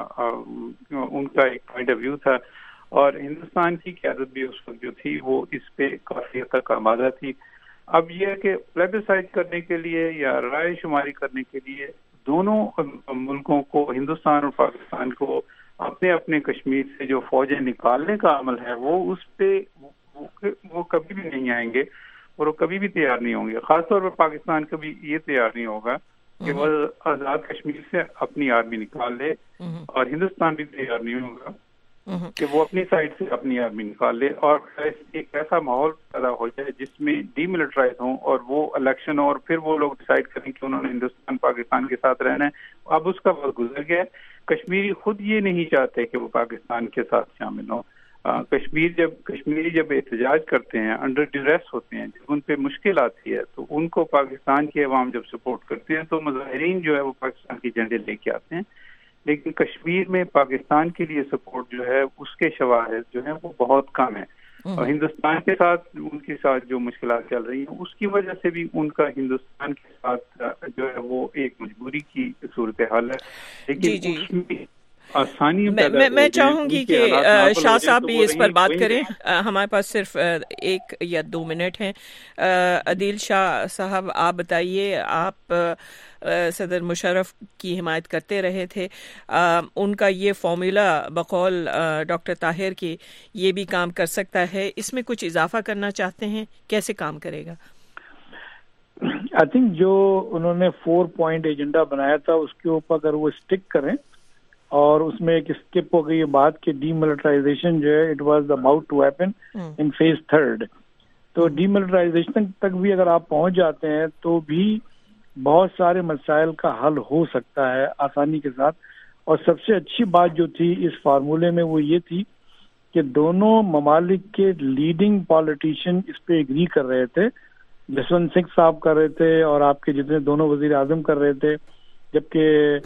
ان کا ایک پوائنٹ آف ویو تھا اور ہندوستان کی قیادت بھی اس وقت جو تھی وہ اس پہ کافی حد تک آمادہ تھی. اب یہ کہ پلیبسائٹ کرنے کے لیے یا رائے شماری کرنے کے لیے دونوں ملکوں کو, ہندوستان اور پاکستان کو, اپنے اپنے کشمیر سے جو فوجیں نکالنے کا عمل ہے وہ اس پہ وہ کبھی بھی نہیں آئیں گے اور وہ کبھی بھی تیار نہیں ہوں گے. خاص طور پر پاکستان کبھی یہ تیار نہیں ہوگا کہ وہ آزاد کشمیر سے اپنی آرمی نکال لے اور ہندوستان بھی تیار نہیں ہوگا کہ وہ اپنی سائڈ سے اپنی آرمی نکال لے اور ایک ایسا ماحول پیدا ہو جائے جس میں ڈی ملٹرائز ہوں اور وہ الیکشن اور پھر وہ لوگ ڈیسائیڈ کریں کہ انہوں نے ہندوستان پاکستان کے ساتھ رہنا ہے. اب اس کا وقت گزر گیا ہے. کشمیری خود یہ نہیں چاہتے کہ وہ پاکستان کے ساتھ شامل ہوں. کشمیری جب احتجاج کرتے ہیں, انڈر ڈیوریس ہوتے ہیں, جب ان پہ مشکل آتی ہے تو ان کو پاکستان کی عوام جب سپورٹ کرتے ہیں تو مظاہرین جو ہے وہ پاکستان کی جھنڈے لے کے آتے ہیں. لیکن کشمیر میں پاکستان کے لیے سپورٹ جو ہے اس کے شواہد جو ہیں وہ بہت کم ہے اور ہندوستان کے ساتھ ان کے ساتھ جو مشکلات چل رہی ہیں اس کی وجہ سے بھی ان کا ہندوستان کے ساتھ جو ہے وہ ایک مجبوری کی صورتحال ہے. لیکن اس میں آسانی میں چاہوں گی کہ شاہ صاحب بھی اس پر بات کریں. ہمارے پاس صرف 1 یا 2 منٹ ہیں. عدیل شاہ صاحب آپ بتائیے, آپ صدر مشرف کی حمایت کرتے رہے تھے, ان کا یہ فارمولا بقول ڈاکٹر طاہر کی یہ بھی کام کر سکتا ہے, اس میں کچھ اضافہ کرنا چاہتے ہیں, کیسے کام کرے گا؟ آئی تھنک جو انہوں نے 4 پوائنٹ ایجنڈا بنایا تھا اس کے اوپر اگر وہ اسٹک کریں اور اس میں ایک اسکپ ہو گئی یہ بات کہ ڈی ملٹرائزیشن جو ہے it was about to happen in phase 3. تو ڈی ملٹرائزیشن تک بھی اگر آپ پہنچ جاتے ہیں تو بھی بہت سارے مسائل کا حل ہو سکتا ہے آسانی کے ساتھ. اور سب سے اچھی بات جو تھی اس فارمولے میں وہ یہ تھی کہ دونوں ممالک کے لیڈنگ پالیٹیشین اس پہ ایگری کر رہے تھے. جسونت سنگھ صاحب کر رہے تھے اور آپ کے جتنے دونوں وزیر اعظم کر رہے تھے, جبکہ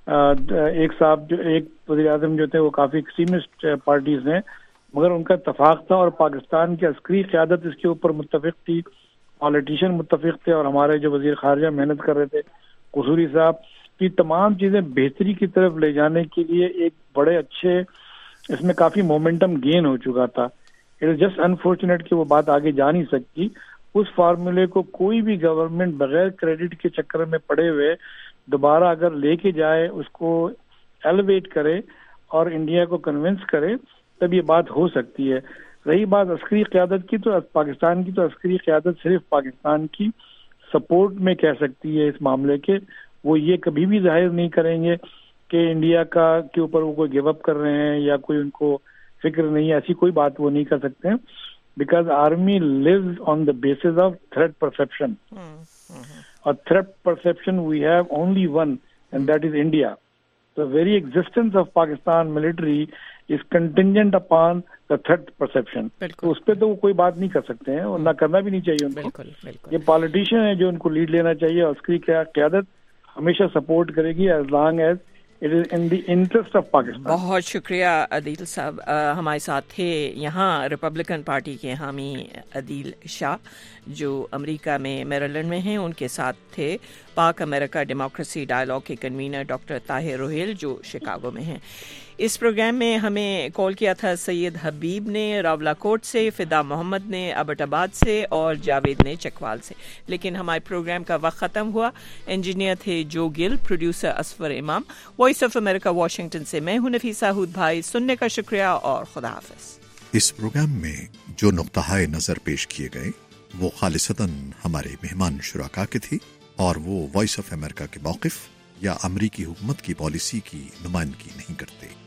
ایک وزیر اعظم جو تھے وہ کافی ایکسٹریمسٹ پارٹیز ہیں, مگر ان کا اتفاق تھا اور پاکستان کی عسکری قیادت اس کے اوپر متفق تھی, پالیٹیشین متفق تھے اور ہمارے جو وزیر خارجہ محنت کر رہے تھے قصوری صاحب کی تمام چیزیں بہتری کی طرف لے جانے کے لیے ایک بڑے اچھے اس میں کافی مومنٹم گین ہو چکا تھا. اٹ از جسٹ انفارچونیٹ کہ وہ بات آگے جا نہیں سکتی. اس فارمولے کو کوئی بھی گورنمنٹ بغیر کریڈٹ کے چکر میں پڑے ہوئے دوبارہ اگر لے کے جائے, اس کو ایلیویٹ کرے اور انڈیا کو کنونس کرے تب یہ بات ہو سکتی ہے. رہی بات عسکری قیادت کی, تو پاکستان کی تو عسکری قیادت صرف پاکستان کی سپورٹ میں کہہ سکتی ہے اس معاملے کے. وہ یہ کبھی بھی ظاہر نہیں کریں گے کہ انڈیا کے اوپر وہ کوئی گیو اپ کر رہے ہیں یا کوئی ان کو فکر نہیں ہے, ایسی کوئی بات وہ نہیں کر سکتے ہیں. Because army lives on the basis of threat perception, اور threat perception we have only one and that is India. The very existence of Pakistan military is contingent upon the threat perception. تو اس پہ تو وہ کوئی بات نہیں کر سکتے ہیں اور نہ کرنا بھی نہیں چاہیے ان کو. یہ پالیٹیشین ہے جو ان کو لیڈ لینا چاہیے, اور عسکری قیادت ہمیشہ سپورٹ کرے گی as long as it is in the interest of Pakistan. بہت شکریہ عدیل صاحب. ہمارے ساتھ تھے یہاں ریپبلکن پارٹی کے حامی عدیل شاہ جو امریکہ میں میریلینڈ میں ہیں, ان کے ساتھ تھے पाक अमेरिका डेमोक्रेसी डायलॉग के कन्वीनर डॉक्टर ताहिर रोहेल जो शिकागो में हैं। इस प्रोग्राम में हमें कॉल किया था सैयद हबीब ने रावलाकोट से, फिदा मोहम्मद ने अबटाबाद से और जावेद ने चकवाल से। लेकिन हमारे प्रोग्राम का वक्त ख़त्म हुआ। इंजीनियर थे जो गिल, प्रोड्यूसर असफर इमाम। वॉइस ऑफ अमेरिका वाशिंगटन से मैं हूं नफीसा हूद भाई। सुनने का शुक्रिया और खुदा हाफिज। इस प्रोग्राम में जो नुक्ता नज़र पेश किए गए वो खालिसतन हमारे मेहमान शुराका के थे और वो वॉइस ऑफ अमेरिका के मौक़िफ़ या अमरीकी हुकूमत की पॉलिसी की नुमाइंदगी नहीं करते।